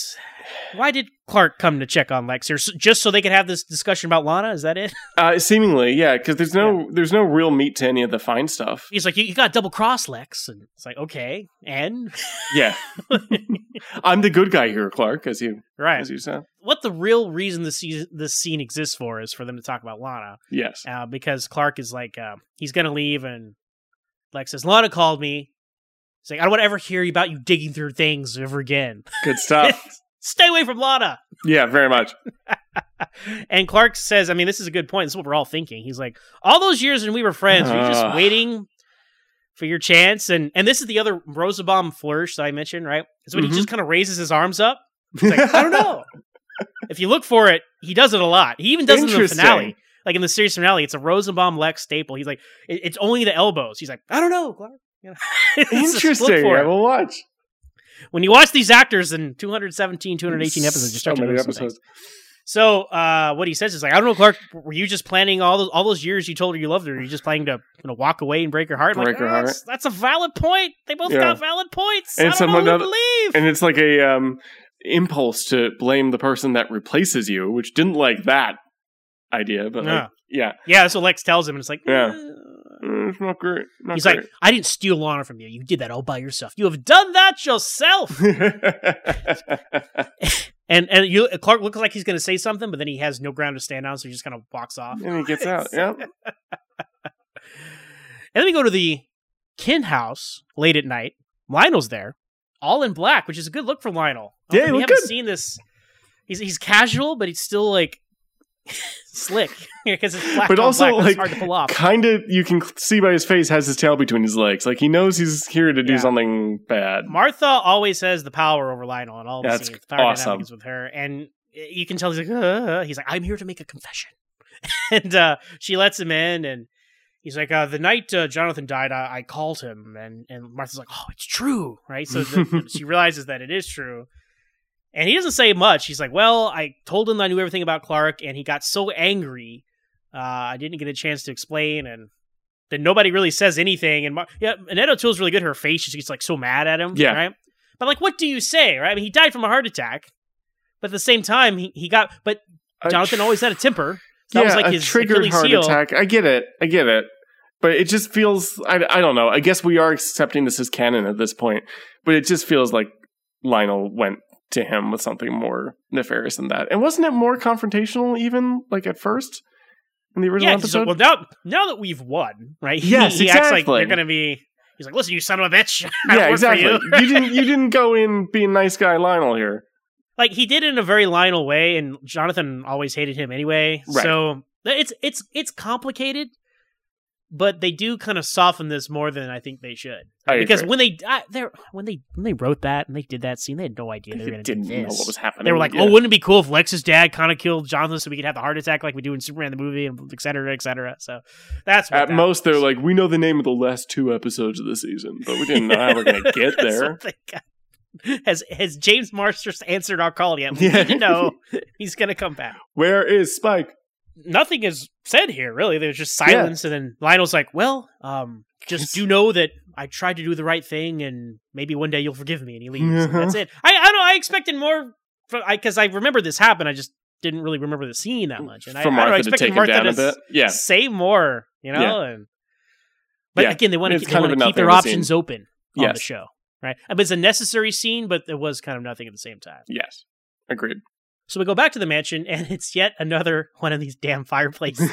why did Clark come to check on Lex here? S- Just so they could have this discussion about Lana? Is that it? Uh, seemingly, yeah, because there's no there's no real meat to any of the fine stuff. He's like, you, you got double cross Lex, and it's like, okay, and Yeah, I'm the good guy here, Clark, as you right. as you said. What the real reason this se- this scene exists for is for them to talk about Lana, Yes, uh, because Clark is like, uh, he's gonna leave, and Lex says, Lana called me. He's like, I don't want to ever hear about you digging through things ever again. good stuff. Stay away from Lana. Yeah, very much. And Clark says, I mean, this is a good point. This is what we're all thinking. He's like, all those years when we were friends, were you just Ugh. waiting for your chance? And and this is the other Rosenbaum flourish that I mentioned, right? Is when Mhm. he just kind of raises his arms up. He's like, I don't know. If you look for it, he does it a lot. He even does it in the Interesting. finale. Like in the series finale, it's a Rosenbaum Lex staple. He's like, it, it's only the elbows. He's like, I don't know, Clark. You know? It's just look Interesting. for I it. will watch. When you watch these actors in two hundred seventeen, two hundred eighteen episodes, you start So to many notice some things. episodes. So uh, what he says is like, I don't know, Clark, were you just planning all those all those years you told her you loved her? Are you just planning to you know, walk away and break her heart? I'm Break like, her "Oh, heart." That's, that's a valid point. They both Yeah. got valid points. And I don't someone know who to other- believe. And it's like a um, impulse to blame the person that replaces you, which didn't like that idea, but like, yeah, Yeah, that's what Lex tells him, and it's like, Yeah. "Eh." Mm, it's not great. Not He's like, I didn't steal Lana from you. You did that all by yourself. You have done that yourself. great. and and you, Clark looks like he's going to say something, but then he has no ground to stand on, so he just kind of walks off. And he gets out. Yeah. And then we go to the Kin house late at night. Lionel's there, all in black, which is a good look for Lionel. I Yeah, don't think he we looked haven't good. seen this. He's he's casual, but he's still like slick because it's black. But on also, black, but like, it's hard to pull off. kind of, you can see by his face, has his tail between his legs. Like, he knows he's here to do Yeah. something bad. Martha always has the power over Lionel in all the That's scenes. The power awesome. dynamic is with her, and you can tell he's like, uh, he's like, I'm here to make a confession, and uh, she lets him in, and he's like, uh, the night uh, Jonathan died, I-, I called him, and and Martha's like, oh, it's true, right? So the, she realizes that it is true, and he doesn't say much. He's like, well, I told him I knew everything about Clark, and he got so angry, uh, I didn't get a chance to explain, and then nobody really says anything. And Mar- yeah, Annette O'Toole's really good. Her face, she's like so mad at him, Yeah. right? But like, what do you say, right? I mean, he died from a heart attack, but at the same time, he, he got. But A Jonathan tr- always had a temper. So that yeah, was like a his triggered Achilles heart heel. attack. I get it. I get it. But it just feels, I, I don't know. I guess we are accepting this as canon at this point. But it just feels like Lionel went to him with something more nefarious than that. And wasn't it more confrontational even, like at first? In the original Yeah, he's like, episode? well, now now that we've won, right? He, Yes, he acts like exactly. you're gonna be. He's like, listen, you son of a bitch. I yeah, work exactly. For You. you. didn't you didn't go in being nice guy Lionel here. Like he did it in a very Lionel way, and Jonathan always hated him anyway. Right. So it's it's it's complicated, but they do kind of soften this more than I think they should. I because agree. when they I, they're when they when they wrote that and they did that scene, they had no idea they were They going to do didn't know this. what was happening. They were like, Yeah. "Oh, wouldn't it be cool if Lex's dad kind of killed Jonathan so we could have the heart attack like we do in Superman the movie, and et cetera, et cetera." So that's what At that most, they're was. like, we know the name of the last two episodes of the season, but we didn't know how we're going to get That's there. what they got. Has has James Marsters answered our call yet? We Yeah. need to know he's going to come back. Where is Spike? Nothing is said here, really. There's just silence, and then Lionel's like, "Well, um, just do know that I tried to do the right thing, and maybe one day you'll forgive me." And he leaves. And Uh-huh. that's it. I I don't. I expected more because I, I remember this happen. I just didn't really remember the scene that much, and I, For I don't know, I Martha to expected take him Martha down to a bit. Yeah. say more, you know. Yeah. And but Yeah. again, they want It's to kind of keep enough their of a options scene. open on Yes. the show, right? I mean, it's a necessary scene, but there was kind of nothing at the same time. Yes. Agreed. So we go back to the mansion, and it's yet another one of these damn fireplaces.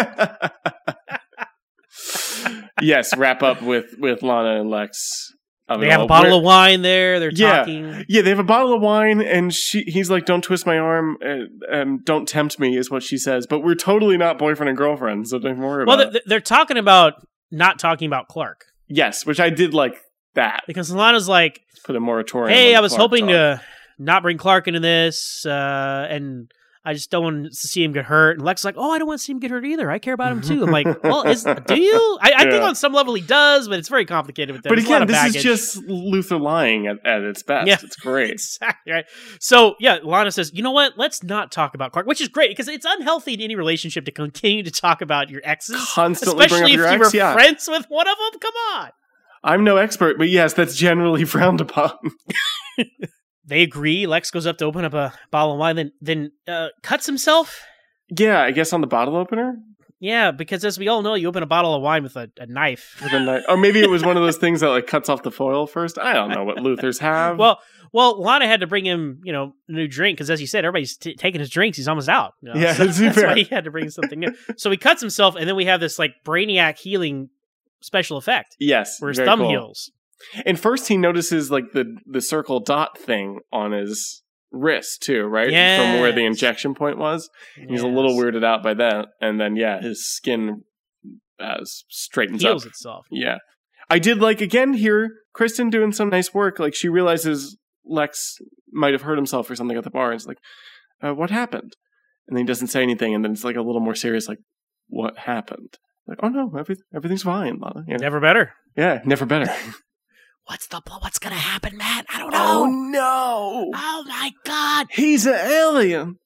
Yes, wrap up with, with Lana and Lex. of They it have all. a bottle Where- of wine there. They're Yeah. talking. Yeah, they have a bottle of wine, and she he's like, "Don't twist my arm, and, and don't tempt me," is what she says. But we're totally not boyfriend and girlfriend, so don't worry Well, about it. they're, they're talking about not talking about Clark Yes, which I did like that. because Lana's like, Put a moratorium. "Hey, on I was Clark hoping talk. to not bring Clark into this, uh, and I just don't want to see him get hurt." And Lex is like, "Oh, I don't want to see him get hurt either. I care about him too." I'm like, "Well, is, do you?" I, I think Yeah. on some level he does, but it's very complicated with them. But There's a lot again, of this baggage. is just Luther lying at, at its best. Yeah. It's great. Exactly right. So yeah, Lana says, "You know what? Let's not talk about Clark," which is great because it's unhealthy in any relationship to continue to talk about your exes, Constantly bring up especially if your you ex, were yeah. friends with one of them. Come on. I'm no expert, but yes, that's generally frowned upon. they agree. Lex goes up to open up a bottle of wine, then then uh, cuts himself. Yeah, I guess on the bottle opener. Yeah, because as we all know, you open a bottle of wine with a, a knife. With a knife. Or maybe it was one of those things that like cuts off the foil first. I don't know what Luthers have. Well, well, Lana had to bring him, you know, a new drink because, as you said, everybody's t- taking his drinks. He's almost out. You know? Yeah, so that's that's fair. why he had to bring something new. So he cuts himself, and then we have this like Brainiac healing special effect Yes, where his very thumb cool. heals. And first he notices like the the circle dot thing on his wrist too, right? From where the Yes. injection point was. He's a Yes. little weirded out by that, and then yeah, his skin uh, straightens Heals up. itself. Yeah, I did like again here, Kristen doing some nice work. Like she realizes Lex might have hurt himself or something at the bar, and it's like, uh, what happened? And then he doesn't say anything, and then it's like a little more serious, like, what happened? Like, oh no, every, everything's fine, Lana. You know? Never better. Yeah, never better. What's the what's gonna happen, Matt? I don't Oh know. no! Oh my god! He's an alien.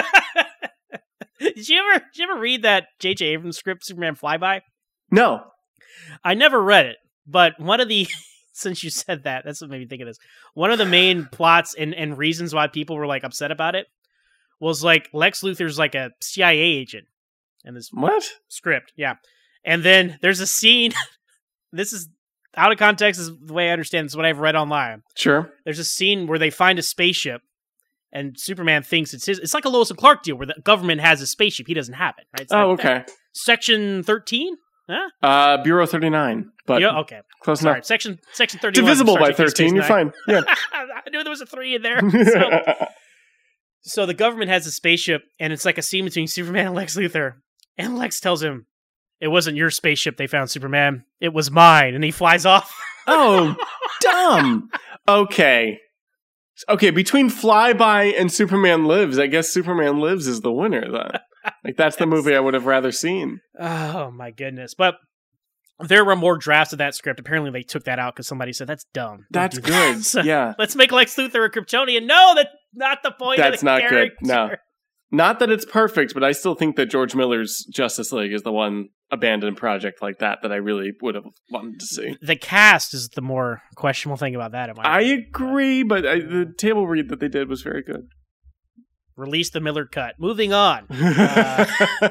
Did you ever did you ever read that J J Abrams script, Superman Flyby? No. I never read it, but one of the since you said that, that's what made me think of this. One of the main plots and, and reasons why people were like upset about it was like Lex Luthor's like a C I A agent in this What? script, yeah. And then there's a scene. This is out of context, is the way I understand. This is what I've read online. Sure. There's a scene where they find a spaceship, and Superman thinks it's his. It's like a Lois and Clark deal where the government has a spaceship, he doesn't have it. Right? It's Oh, like that. okay. Section thirteen. Huh? Uh, Bureau thirty-nine, but Yeah. Okay. close Sorry. enough. Section Section thirty-one. Divisible Star by Trek Deep Space thirteen, you're Nine. fine. Yeah. I knew there was a three in there. So, so the government has a spaceship, and it's like a scene between Superman and Lex Luthor. And Lex tells him, "It wasn't your spaceship they found, Superman. It was mine." And he flies off. Oh, dumb. Okay. Okay, between Flyby and Superman Lives, I guess Superman Lives is the winner, then. Like, that's the movie I would have rather seen. Oh, my goodness. But there were more drafts of that script. Apparently, they took that out because somebody said, that's dumb. Don't That's do that." good. So, Yeah. let's make Lex Luthor a Kryptonian. No, that's not the point That's of the not character. good. No. Not that it's perfect, but I still think that George Miller's Justice League is the one abandoned project like that that I really would have wanted to see. The cast is the more questionable thing about that. In my I opinion. agree, but I, the table read that they did was very good. Release the Miller cut. Moving on. Uh,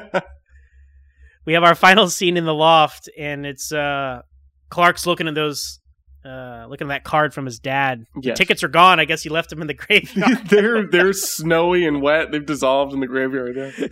we have our final scene in the loft, and it's uh, Clark's looking at those, uh, looking at that card from his dad. The Yes. tickets are gone. I guess he left them in the graveyard. they're they're snowy and wet. They've dissolved in the graveyard. Yeah.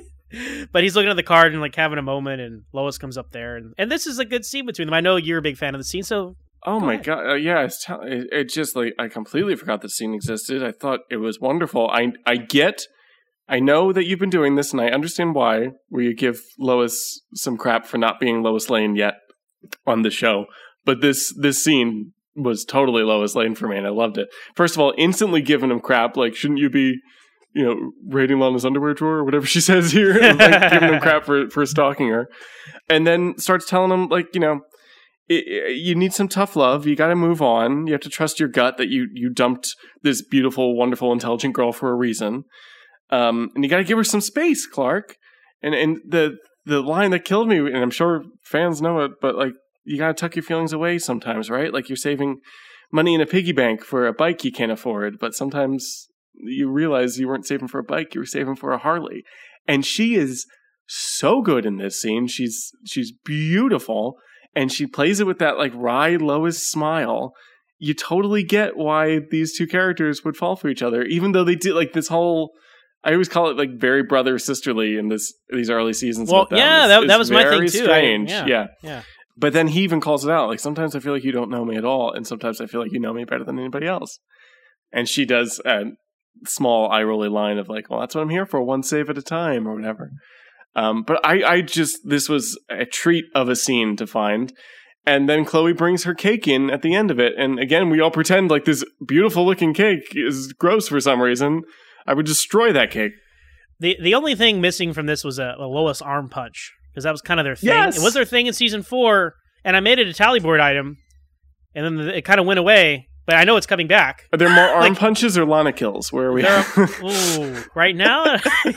But he's looking at the card and like having a moment, and Lois comes up there, and, and this is a good scene between them. I know you're a big fan of the scene, so Oh Go my ahead. god! Uh, yeah, it's tell- it, it just like I completely forgot the scene existed. I thought it was wonderful. I I get, I know that you've been doing this, and I understand why. Where you give Lois some crap for not being Lois Lane yet on the show, but this this scene was totally Lois Lane for me, and I loved it. First of all, instantly giving him crap, like shouldn't you be, you know, raiding Lana's underwear drawer or whatever she says here, like giving him crap for for stalking her, and then starts telling him like you know. It, it, you need some tough love. You got to move on. You have to trust your gut that you you dumped this beautiful, wonderful, intelligent girl for a reason. Um, and you got to give her some space, Clark. And and the the line that killed me, and I'm sure fans know it, but like you got to tuck your feelings away sometimes, right? Like you're saving money in a piggy bank for a bike you can't afford, but sometimes you realize you weren't saving for a bike, you were saving for a Harley. And she is so good in this scene. She's she's beautiful. And she plays it with that like wry Lois smile. You totally get why these two characters would fall for each other, even though they did like this whole. I always call it like very brother sisterly in this these early seasons. well, with them. yeah, It's- that, it's that was my thing very too. I- Strange, yeah, yeah. yeah. But then he even calls it out. Like sometimes I feel like you don't know me at all, and sometimes I feel like you know me better than anybody else. And she does a small eye rolly line of like, "Well, that's what I'm here for, one save at a time," or whatever. Um, but I, I just this was a treat of a scene to find. And then Chloe brings her cake in at the end of it. And again, we all pretend like this beautiful looking cake is gross for some reason. I would destroy that cake. The the only thing missing from this was a, a Lois arm punch, because that was kind of their thing. Yes! It was their thing in season four, and I made it a tally board item, and then it kind of went away. But I know it's coming back. Are there more arm Like- punches or Lana kills? Where are we? There- Ooh, right now?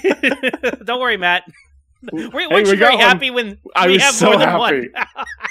Don't worry, Matt. We're, Hey, weren't we you very got one. happy when I we was have so more than happy. one?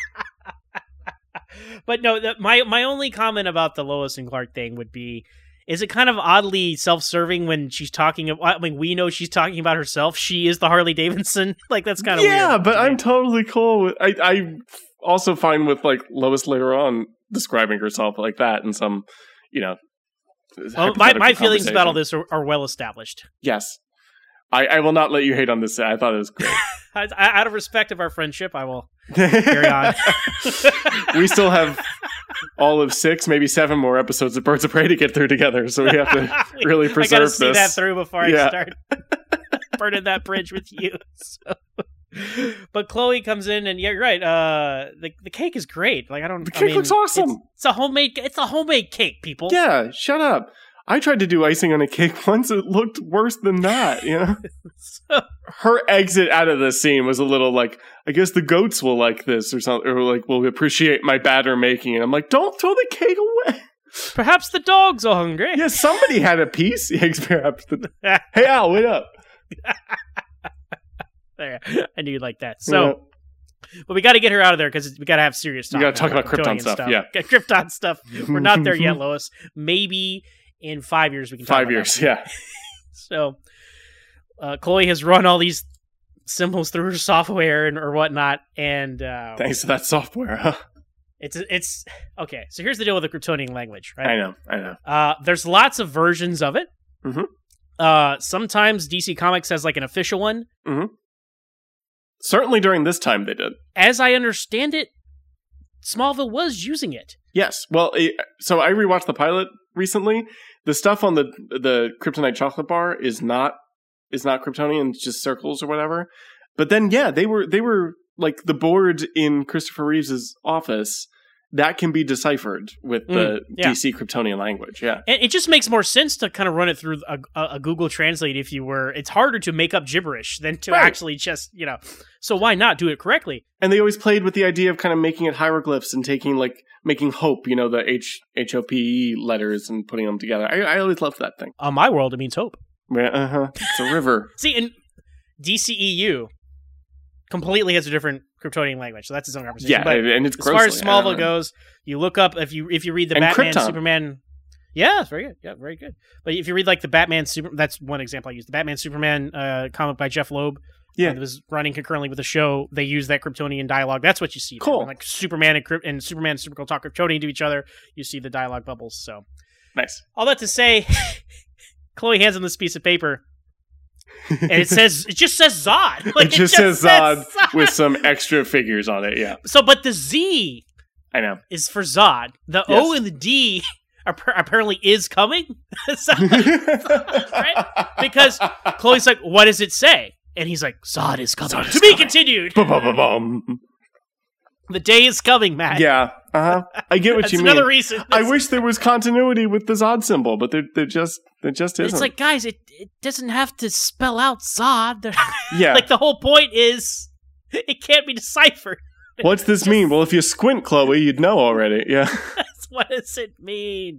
But no, the, my my only comment about the Lois and Clark thing would be, is it kind of oddly self-serving when she's talking about, I mean, we know she's talking about herself. She is the Harley Davidson. Like, that's kind of yeah, weird. but I'm totally cool with, I, I also find with like Lois later on describing herself like that in some, you know, well, my, my feelings about all this are, are well established. Yes. I, I will not let you hate on this. I thought it was great. I, I, out of respect of our friendship, I will carry on. We still have all of six, maybe seven more episodes of Birds of Prey to get through together, so we have to really preserve I gotta this. see that through before Yeah. I start burning that bridge with you. So. But Chloe comes in, and yeah, you're right. Uh, the the cake is great. Like I don't. The I cake mean, looks awesome. It's, it's a homemade. It's a homemade cake, people. Yeah, shut up. I tried to do icing on a cake once. It looked worse than that, you know? So, Her exit out of the scene was a little like, I guess the goats will like this or something, or like, will appreciate my batter making. And I'm like, don't throw the cake away. perhaps the dogs are hungry. Yeah, somebody had a piece. Yeah, perhaps. The, hey, Al, wait up. There, I knew you'd like that. So, Yeah. but we got to get her out of there because we got to have serious talk. We gotta talk now about Krypton Kryptonian stuff, yeah. Krypton stuff. We're not there yet, Lois. Maybe in five years we can talk Five about years, that. yeah. So, uh, Chloe has run all these symbols through her software and or whatnot, and uh, Thanks to that software, huh? it's it's okay. So here's the deal with the Kryptonian language, right? I know, I know. Uh, there's lots of versions of it. Mhm. Uh, sometimes D C Comics has like an official one. Certainly during this time they did. As I understand it, Smallville was using it. Yes. Well, it, so I rewatched the pilot recently. The stuff on the the Kryptonite chocolate bar is not is not Kryptonian, it's just circles or whatever. But then, yeah, they were they were like the board in Christopher Reeve's office that can be deciphered with the Mm, yeah. D C Kryptonian language. Yeah. And it just makes more sense to kind of run it through a, a, a Google Translate if you were. It's harder to make up gibberish than to Right. actually just, you know. So why not do it correctly? And they always played with the idea of kind of making it hieroglyphs and taking like making hope, you know, the H H O P E letters and putting them together. I, I always loved that thing. On my world, it means hope. Yeah, uh-huh. It's a river. See, in D C E U, completely has a different Kryptonian language, so that's its own conversation. Yeah, but and it's as far as grossly, Smallville uh, goes, you look up if you if you read the And Batman Krypton. Superman. Yeah, it's very good. Yeah, very good. But if you read like the Batman Super, that's one example I used. The Batman Superman uh, comic by Jeff Loeb. Yeah. It was running concurrently with the show. They use that Kryptonian dialogue. That's what you see. there. Cool. When, like Superman and, Kryp- and Superman and Supergirl talk Kryptonian to each other. You see the dialogue bubbles. So Nice. all that to say, Chloe hands him this piece of paper, and it says it just says Zod. Like, it just says Zod with some extra figures on it. Yeah, So, but the Z I know. is for Zod. The Yes. O and the D are, apparently is coming. So- right? Because Chloe's like, what does it say? And he's like, Zod is coming. Zod is to be coming. continued. Ba-ba-ba-bum. The day is coming, Matt. Yeah, uh huh. I get what That's you another mean. reason. I wish there was continuity with the Zod symbol, but there, there just, there just isn't. It's like, guys, it, it doesn't have to spell out Zod. yeah. Like, the whole point is it can't be deciphered. What's this mean? Well, if you squint, Chloe, you'd know already. Yeah, That's what does it mean?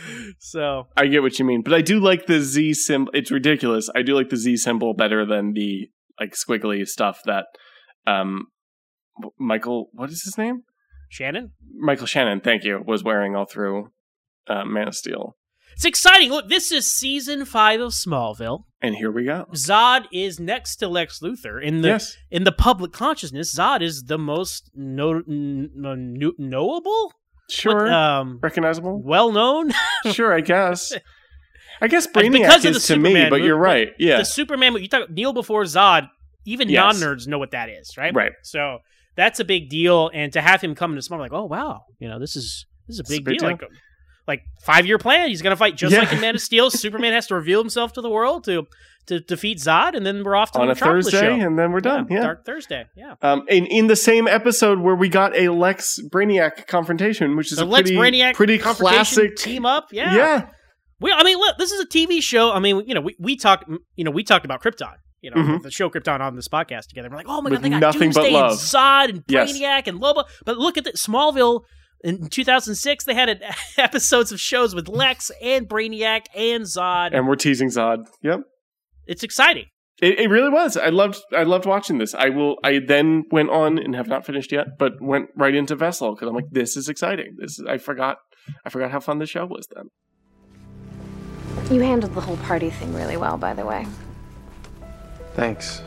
So, I get what you mean, but I do like the Z symbol. It's ridiculous. I do like the Z symbol better than the like squiggly stuff that um Michael. What is his name? Shannon? Michael Shannon. Thank you. Was wearing all through uh, Man of Steel, It's exciting. Look, this is season five of Smallville. and here we go. Zod is next to Lex Luthor in the Yes. in the public consciousness. Zod is the most no, n- n- knowable, Sure. What, um, Recognizable? well known. Sure, I guess. I guess because Brainiac of the is to me, Superman but you're mo- right. Yeah. The Superman. You talk Neil before Zod. Even Yes. non-nerds know what that is, right? Right. So that's a big deal, and to have him come into Smallville, like, oh wow, you know, this is this is a It's a big, big deal. deal. Like, like five year plan. He's gonna fight just Yeah. like in Man of Steel. Superman has to reveal himself to the world to to defeat Zod, and then we're off to On the a Metropolis Thursday, show. and then we're done. Yeah. Dark Thursday. Yeah. Um, in, in the same episode where we got a Lex Brainiac confrontation, which is The a Lex pretty, Brainiac pretty confrontation classic team up. Yeah. Yeah. We, I mean, look, this is a T V show. I mean, you know, we, we talked, you know, we talked about Krypton, you know, Mhm. the show Krypton on this podcast together. We're like, oh my With god, they got nothing but Doomsday love. and Zod and Yes. Brainiac and Lobo. But look at the Smallville in two thousand six. They had an, episodes of shows with Lex and Brainiac and Zod. And we're teasing Zod. Yep. It's exciting. It, it really was. I loved. I loved watching this. I will. I then went on and have not finished yet, but went right into Vessel because I'm like, this is exciting. This is. I forgot. I forgot how fun the show was then. You handled the whole party thing really well, by the way. Thanks.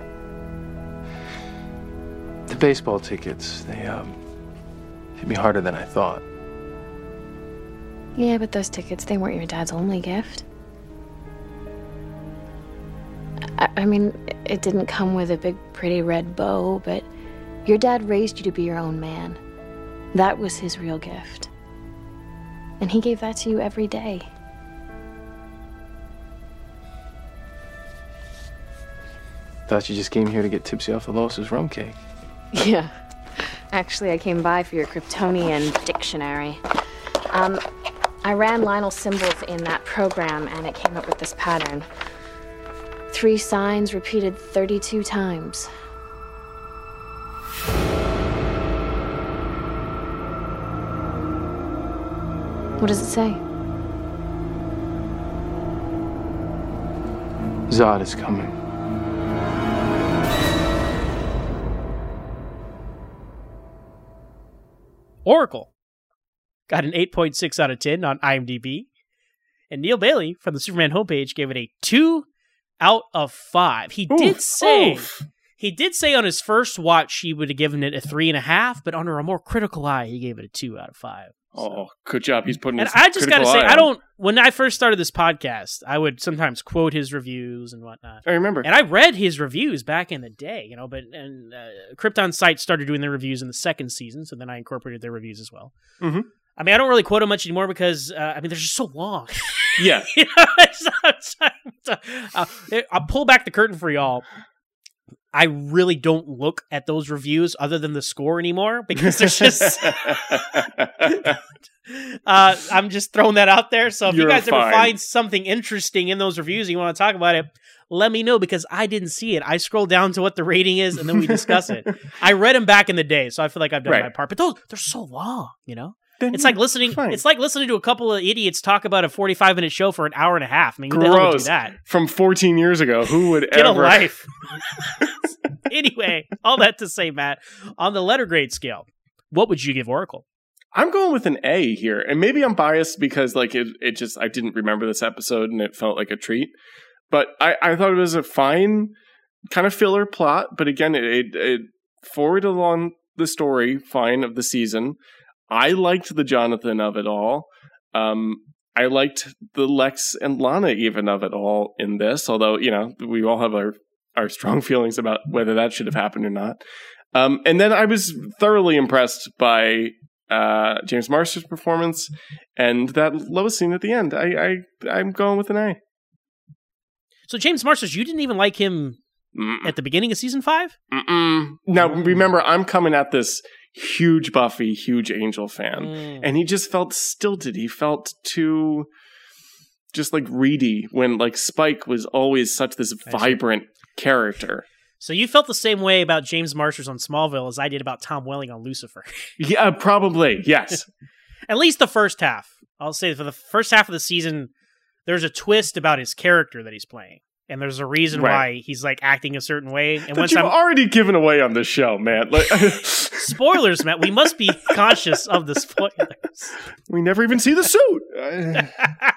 The baseball tickets, they, um, hit me harder than I thought. Yeah, but those tickets, they weren't your dad's only gift. I, I mean, it didn't come with a big, pretty red bow, but your dad raised you to be your own man. That was his real gift. And he gave that to you every day. Thought you just came here to get tipsy off the Lois's rum cake. Yeah. Actually, I came by for your Kryptonian dictionary. Um, I ran Lionel's symbols in that program, and it came up with this pattern. Three signs repeated thirty-two times. What does it say? Zod is coming. Oracle got an eight point six out of ten on IMDb. And Neil Bailey from the Superman homepage gave it a two out of five. He Oof, did say oof. he did say on his first watch he would have given it a three and a half, but under a more critical eye, he gave it a two out of five. Oh, good job. He's putting And his I just got to critical say, eye I on. don't, when I first started this podcast, I would sometimes quote his reviews and whatnot. I remember. And I read his reviews back in the day, you know, but, and uh, Krypton Site started doing their reviews in the second season, so then I incorporated their reviews as well. Mhm. I mean, I don't really quote them much anymore because, uh, I mean, they're just so long. Yeah. You know, it's not- uh, I'll pull back the curtain for y'all. I really don't look at those reviews other than the score anymore because there's just. uh, I'm just throwing that out there. So if You're you guys fine. ever find something interesting in those reviews and you want to talk about it, let me know because I didn't see it. I scroll down to what the rating is and then we discuss it. I read them back in the day, so I feel like I've done Right. my part. But those they're so long, you know. Then It's like listening. fine. It's like listening to a couple of idiots talk about a forty-five minute show for an hour and a half. I mean, who the hell would do Gross. that? From fourteen years ago. Who would Get ever? a life. Anyway, all that to say, Matt, on the letter grade scale, what would you give Oracle? I'm going with an A here, and maybe I'm biased because like it, it just I didn't remember this episode and it felt like a treat. But I, I thought it was a fine kind of filler plot. But again, it, it, it forwarded along the story fine of the season. I liked the Jonathan of it all. Um, I liked the Lex and Lana even of it all in this, although, you know, we all have our, our strong feelings about whether that should have happened or not. Um, and then I was thoroughly impressed by uh, James Marsters' performance and that Lois scene at the end. I, I, I'm going with an A. So James Marsters, you didn't even like him Mm. at the beginning of season five? Mm-mm. Now, remember, I'm coming at this huge Buffy, huge Angel fan. Mm. And he just felt stilted. He felt too just like reedy when like Spike was always such this I see. vibrant character. So you felt the same way about James Marsters on Smallville as I did about Tom Welling on Lucifer. Yeah, probably. Yes. At least the first half. I'll say for the first half of the season, there's a twist about his character that he's playing. And there's a reason Right. why he's like acting a certain way. And That once you've I'm already given away on this show, man. Like, spoilers, Matt, we must be conscious of the spoilers. we never even see the suit.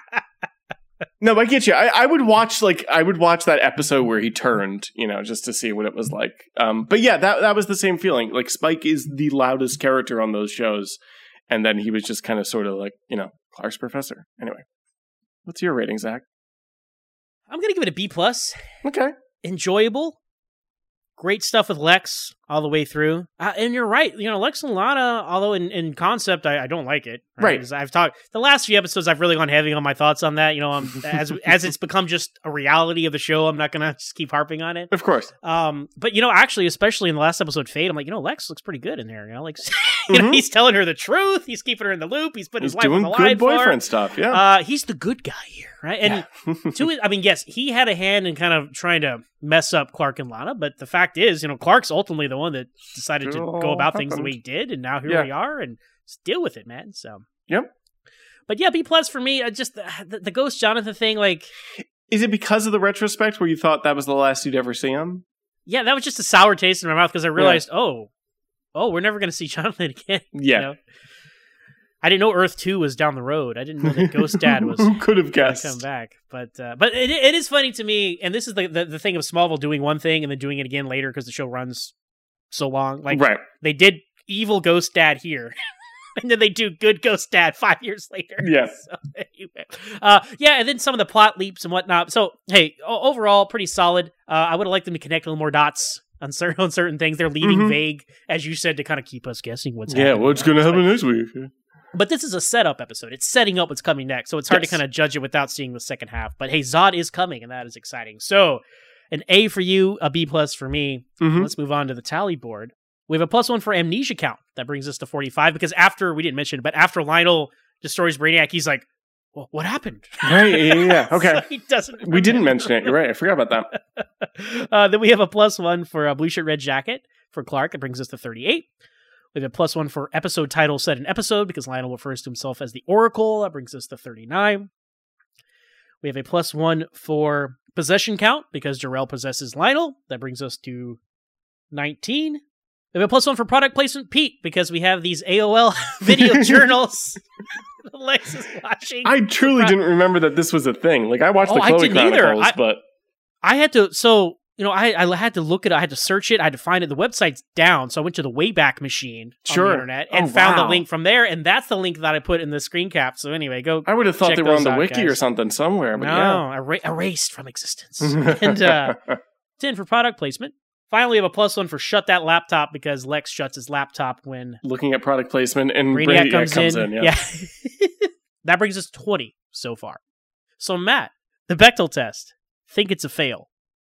No, I get you. I, I would watch like I would watch that episode where he turned, you know, just to see what it was like. Um, but yeah, that that was the same feeling. Like Spike is the loudest character on those shows, and then he was just kind of sort of like, you know, Clark's professor. Anyway, what's your rating, Zach? I'm gonna give it a B plus. Okay. Enjoyable. Great stuff with Lex all the way through. Uh, and you're right. You know, Lex and Lana, although in, in concept, I, I don't like it. Right. 'Cause I've talked, the last few episodes, I've really gone heavy on my thoughts on that. You know, I'm, as as it's become just a reality of the show, I'm not going to just keep harping on it. Of course. Um, but, you know, actually, especially in the last episode, Fate, I'm like, you know, Lex looks pretty good in there. You know, like, you know, Mhm. he's telling her the truth. He's keeping her in the loop. He's putting He's his life on doing the line good for her. boyfriend stuff. Yeah. Uh, he's the good guy here, right? And Yeah. to it, I mean, yes, he had a hand in kind of trying to mess up Clark and Lana, but the fact is, you know, Clark's ultimately the one that decided to It go all about things the happened. way he did, and now here Yeah. we are, and just deal with it, man. So, Yep. But yeah, B plus for me. I just the, the Ghost Jonathan thing, like, Is it because of the retrospect where you thought that was the last you'd ever see him? yeah, that was just a sour taste in my mouth because I realized, oh, oh, we're never going to see Jonathan again. Yeah. You know? I didn't know Earth two was down the road. I didn't know that Ghost Dad was Who could have gonna guessed? come back. But uh, but it, it is funny to me, and this is the, the the thing of Smallville doing one thing and then doing it again later because the show runs so long. Like Right. they did evil Ghost Dad here. And then they do good Ghost Dad five years later. Yeah. So, anyway. uh, yeah, and then some of the plot leaps and whatnot. So, hey, o- overall, pretty solid. Uh, I would have liked them to connect a little more dots on certain, on certain things. They're leaving Mhm. vague, as you said, to kind of keep us guessing what's Yeah, happening. what's going to It's happen like- next week? But this is a setup episode. It's setting up what's coming next. So it's hard Yes. to kind of judge it without seeing the second half. But hey, Zod is coming, and that is exciting. So an A for you, a B plus for me. Mhm. Let's move on to the tally board. We have a plus one for Amnesia Count. That brings us to forty-five because after, we didn't mention it, but after Lionel destroys Brainiac, he's like, well, what happened? Right, yeah, yeah, yeah. Okay. So he doesn't We didn't remember. mention it. You're right. I forgot about that. uh, then we have a plus one for uh, Blue Shirt, Red Jacket for Clark. That brings us to thirty-eight. We have a plus one for episode title set in episode because Lionel refers to himself as the Oracle. That brings us to thirty-nine. We have a plus one for possession count because Jor-El possesses Lionel. That brings us to nineteen. We have a plus one for product placement Pete because we have these A O L video journals. Lex is watching. I truly didn't remember that this was a thing. Like, I watched Oh, the I Chloe didn't either. Chronicles, I- but I had to, so, you know, I, I had to look it, I had to search it, I had to find it. The website's down, so I went to the Wayback Machine on Sure. the internet and Oh, found wow. the link from there, and that's the link that I put in the screen cap. So anyway, go. I would have thought check they were on those the out, wiki or guys. something somewhere. But No, era- erased from existence. yeah. and uh, ten for product placement. Finally, we have a plus one for shut that laptop because Lex shuts his laptop when Looking at product placement and Brainiac, Brainiac, comes, comes, in. in. Yeah. That brings us to twenty so far. So, Matt, the Bechdel test. Think it's a fail.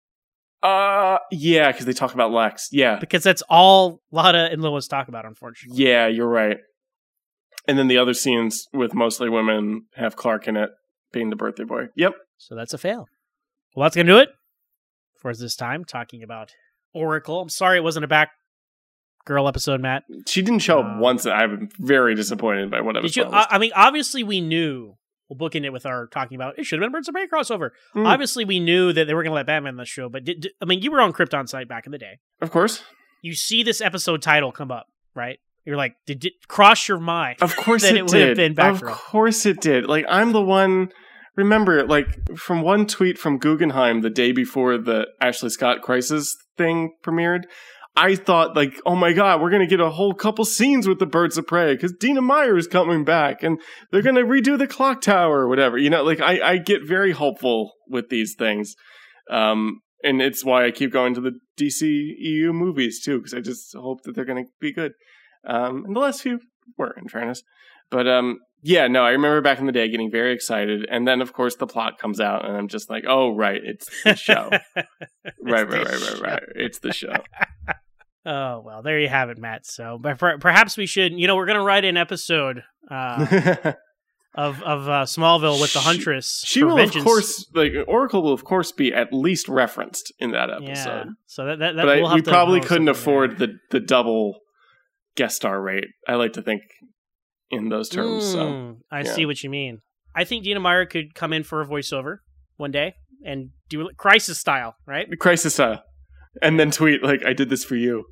Uh, yeah, because they talk about Lex. Yeah. Because that's all Lada and Lois talk about, unfortunately. Yeah, you're right. And then the other scenes with mostly women have Clark in it being the birthday boy. Yep. So that's a fail. Well, that's going to do it for us this time, talking about Oracle. I'm sorry it wasn't a back girl episode, Matt. She didn't show Uh, up once. I'm very disappointed by what I was Did you? I, I mean, obviously we knew, we'll book in it with our talking about, it should have been Birds of Prey crossover. Mm. Obviously we knew that they were going to let Batman on the show, but did, did- I mean, you were on Krypton site back in the day. Of course. You see this episode title come up, right? You're like, did it cross your mind? Of course Then it, it would have did. been Of Batgirl. course it did. Like, I'm the one. Remember, like, from one tweet from Guggenheim the day before the Ashley Scott Crisis thing premiered, I thought, like, oh my god, we're going to get a whole couple scenes with the Birds of Prey because Dina Meyer is coming back and they're going to redo the clock tower or whatever. You know, like, I, I get very hopeful with these things. Um, and it's why I keep going to the D C E U movies, too, because I just hope that they're going to be good. Um, and the last few were, in fairness. But, um, yeah, no, I remember back in the day getting very excited. And then, of course, the plot comes out, and I'm just like, oh, right, it's the show. right, right, right, right, right. It's the show. Oh, well, there you have it, Matt. So but per- perhaps we should, you know, we're going to write an episode uh, of of uh, Smallville with the She- Huntress. She for will, vengeance. of course, like, Oracle will, of course, be at least referenced in that episode. Yeah. So that, that, that But we'll I, have we to probably host couldn't it from there. afford the, the double guest star rate. I like to think in those terms. So. Mm, I yeah. see what you mean. I think Dina Meyer could come in for a voiceover one day and do it Crisis style, right? Crisis style. And then tweet, like, I did this for you.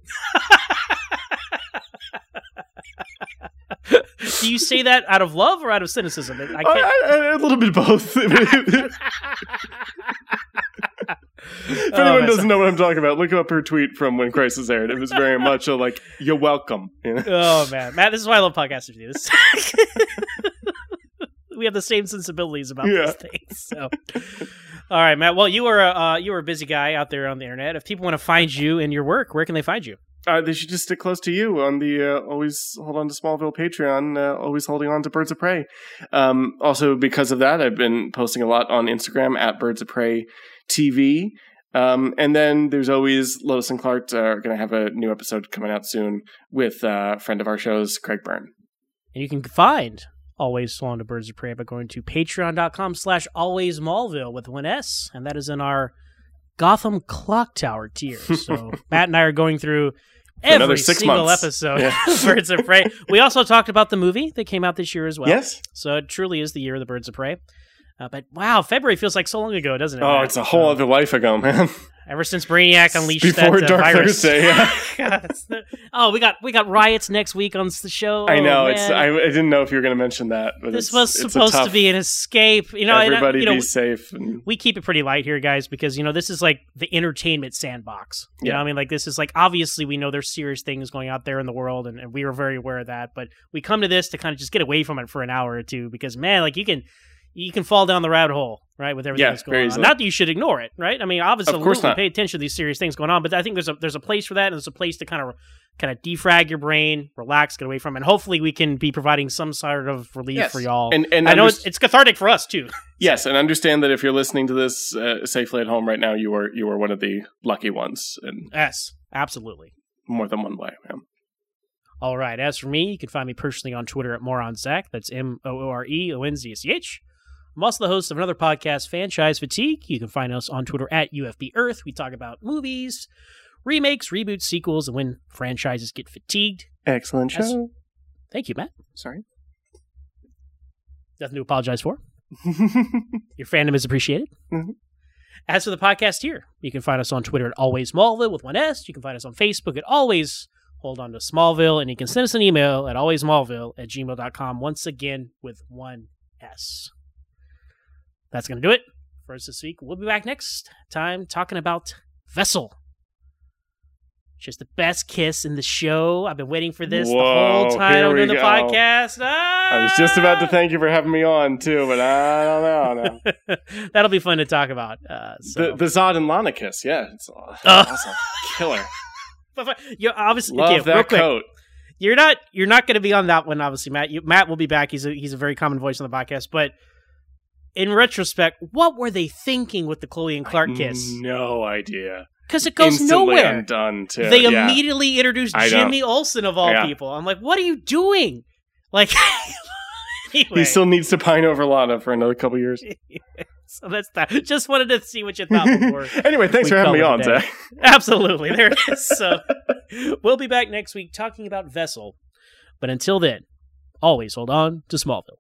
Do you say that out of love or out of cynicism? I I, can't. I, I- a little bit both. if Oh, anyone man, doesn't know what I'm talking about, look up her tweet from when Crisis aired. It was very much a, like, you're welcome. You know? Oh man, Matt, this is why I love podcasters. Do this. We have the same sensibilities about Yeah. these things. So, all right, Matt. Well, you are a uh, you are a busy guy out there on the internet. If people want to find you and your work, where can they find you? Uh, they should just stick close to you on the uh, Always Hold On to Smallville Patreon, uh, always holding on to Birds of Prey. Um, also, because of that, I've been posting a lot on Instagram at Birds of Prey T V. Um, and then there's always Lois and Clark are going to have a new episode coming out soon with uh, a friend of our shows, Craig Byrne. And you can find Always Hold On to Birds of Prey by going to patreon.com slash always Smallville with one S. And that is in our Gotham Clock Tower tier. So Matt and I are going through another every six single months. episode Yeah. of Birds of Prey. We also talked about the movie that came out this year as well. Yes. So it truly is the year of the Birds of Prey. Uh, but wow, February feels like so long ago, doesn't it? Oh, Matt? it's a whole So, other life ago, man. ever since Brainiac unleashed Before that uh, Dark virus. Thursday, yeah. God, it's the- oh, we got we got riots next week on the show. I know. Oh, It's. man. I, I didn't know if you were going to mention that. But this it's, was it's a supposed tough, to be an escape. You know, and, uh, everybody you know, be safe. And, we keep it pretty light here, guys, because, you know, this is like the entertainment sandbox. You Yeah. know what I mean? Like, this is like, obviously, we know there's serious things going out there in the world, and, and we are very aware of that. But we come to this to kind of just get away from it for an hour or two because, man, like, you can you can fall down the rabbit hole, right, with everything Yeah, that's very going on. easily. Not that you should ignore it, right? I mean, obviously, Of course not. pay attention to these serious things going on, but I think there's a there's a place for that, and there's a place to kind of kind of defrag your brain, relax, get away from it, and hopefully we can be providing some sort of relief Yes. for y'all. And- and I know underst- it's, it's cathartic for us, too. yes, and understand that if you're listening to this uh, safely at home right now, you are you are one of the lucky ones, in Yes, absolutely. more than one way. Yeah. All right. As for me, you can find me personally on Twitter at MoronZach. That's M O O R E O N Z C H. I'm also the host of another podcast, Franchise Fatigue. You can find us on Twitter at U F B Earth. We talk about movies, remakes, reboots, sequels, and when franchises get fatigued. Excellent show. That's- Thank you, Matt. Sorry. Nothing to apologize for. Your fandom is appreciated. Mhm. As for the podcast here, you can find us on Twitter at Always Smallville with one S. You can find us on Facebook at Always Hold On to Smallville. And you can send us an email at alwaysmallville at gmail dot com, once again with one S. That's going to do it for us this week. We'll be back next time talking about Vessel. Just the best kiss in the show. I've been waiting for this the Whoa, whole time here I'm we doing the go. podcast. Ah! I was just about to thank you for having me on too, but I don't know. I don't know. That'll be fun to talk about. Uh, so. The, the Zod and Lana kiss, yeah, it's aw- Uh. awesome, killer. you obviously Love okay, that real quick, coat. You're not you're not going to be on that one, obviously, Matt. You, Matt will be back. He's a, he's a very common voice on the podcast. But in retrospect, what were they thinking with the Chloe and Clark kiss? No idea. Because it goes Instantly nowhere. undone too. They yeah. immediately introduced I know. Jimmy Olsen of all Yeah. people. I'm like, what are you doing? Like, anyway. He still needs to pine over Lana for another couple years. So that's that. Just wanted to see what you thought before. Anyway, thanks we for having me call on, it a day. Zach. Absolutely. There it is. So we'll be back next week talking about Vessel. But until then, always hold on to Smallville.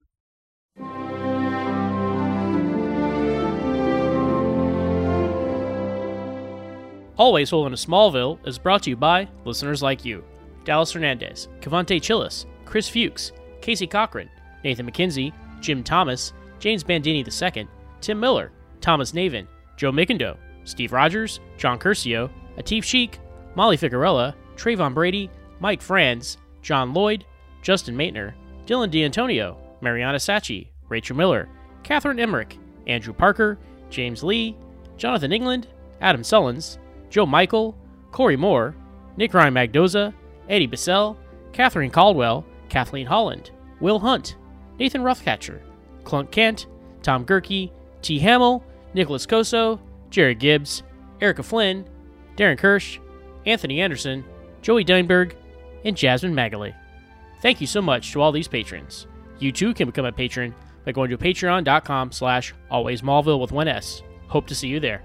Always Hold On to Smallville is brought to you by listeners like you. Dallas Hernandez, Cavante Chillis, Chris Fuchs, Casey Cochran, Nathan McKenzie, Jim Thomas, James Bandini the Second, Tim Miller, Thomas Navin, Joe Mickendo, Steve Rogers, John Curcio, Atif Sheik, Molly Figuerella, Trayvon Brady, Mike Franz, John Lloyd, Justin Maitner, Dylan D'Antonio, Mariana Sacchi, Rachel Miller, Catherine Emmerich, Andrew Parker, James Lee, Jonathan England, Adam Sullins, Joe Michael, Corey Moore, Nick Ryan Magdoza, Eddie Bissell, Catherine Caldwell, Kathleen Holland, Will Hunt, Nathan Roughcatcher, Clunk Kent, Tom Gerke, T. Hamill, Nicholas Coso, Jared Gibbs, Erica Flynn, Darren Kirsch, Anthony Anderson, Joey Deinberg, and Jasmine Magaley. Thank you so much to all these patrons. You too can become a patron by going to patreon.com slash alwaysmallville with one S. Hope to see you there.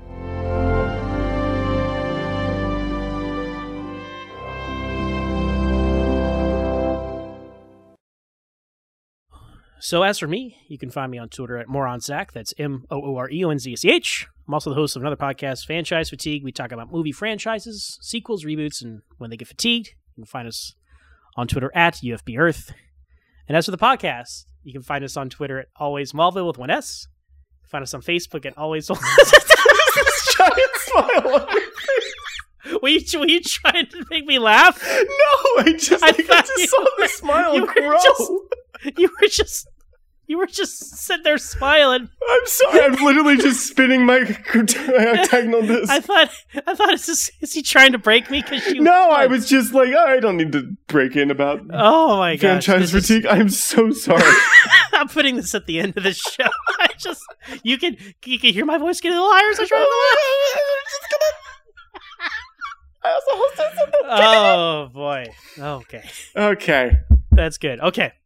So as for me, you can find me on Twitter at MoronZach. That's M O O R E O N Z C H. I'm also the host of another podcast, Franchise Fatigue. We talk about movie franchises, sequels, reboots, and when they get fatigued. You can find us on Twitter at U F B Earth. And as for the podcast, you can find us on Twitter at Always Smallville with one S. You can find us on Facebook at Always Giant smile on your face. Were you, were you trying to make me laugh? No, I just, I like, I thought just you saw the were- smile you were grow. just- You were just... You were just sitting there smiling. I'm sorry. I'm literally just spinning my octagonal disc. I thought, I thought, is, this, is he trying to break me? Because you. No, I was just like, oh, I don't need to break in about Oh my gosh! franchise this is- fatigue. I'm so sorry. I'm putting this at the end of the show. I just, you can, you can hear my voice getting a little higher as I try I also hosted something. to laugh. Oh boy. Okay, Okay. that's good. Okay.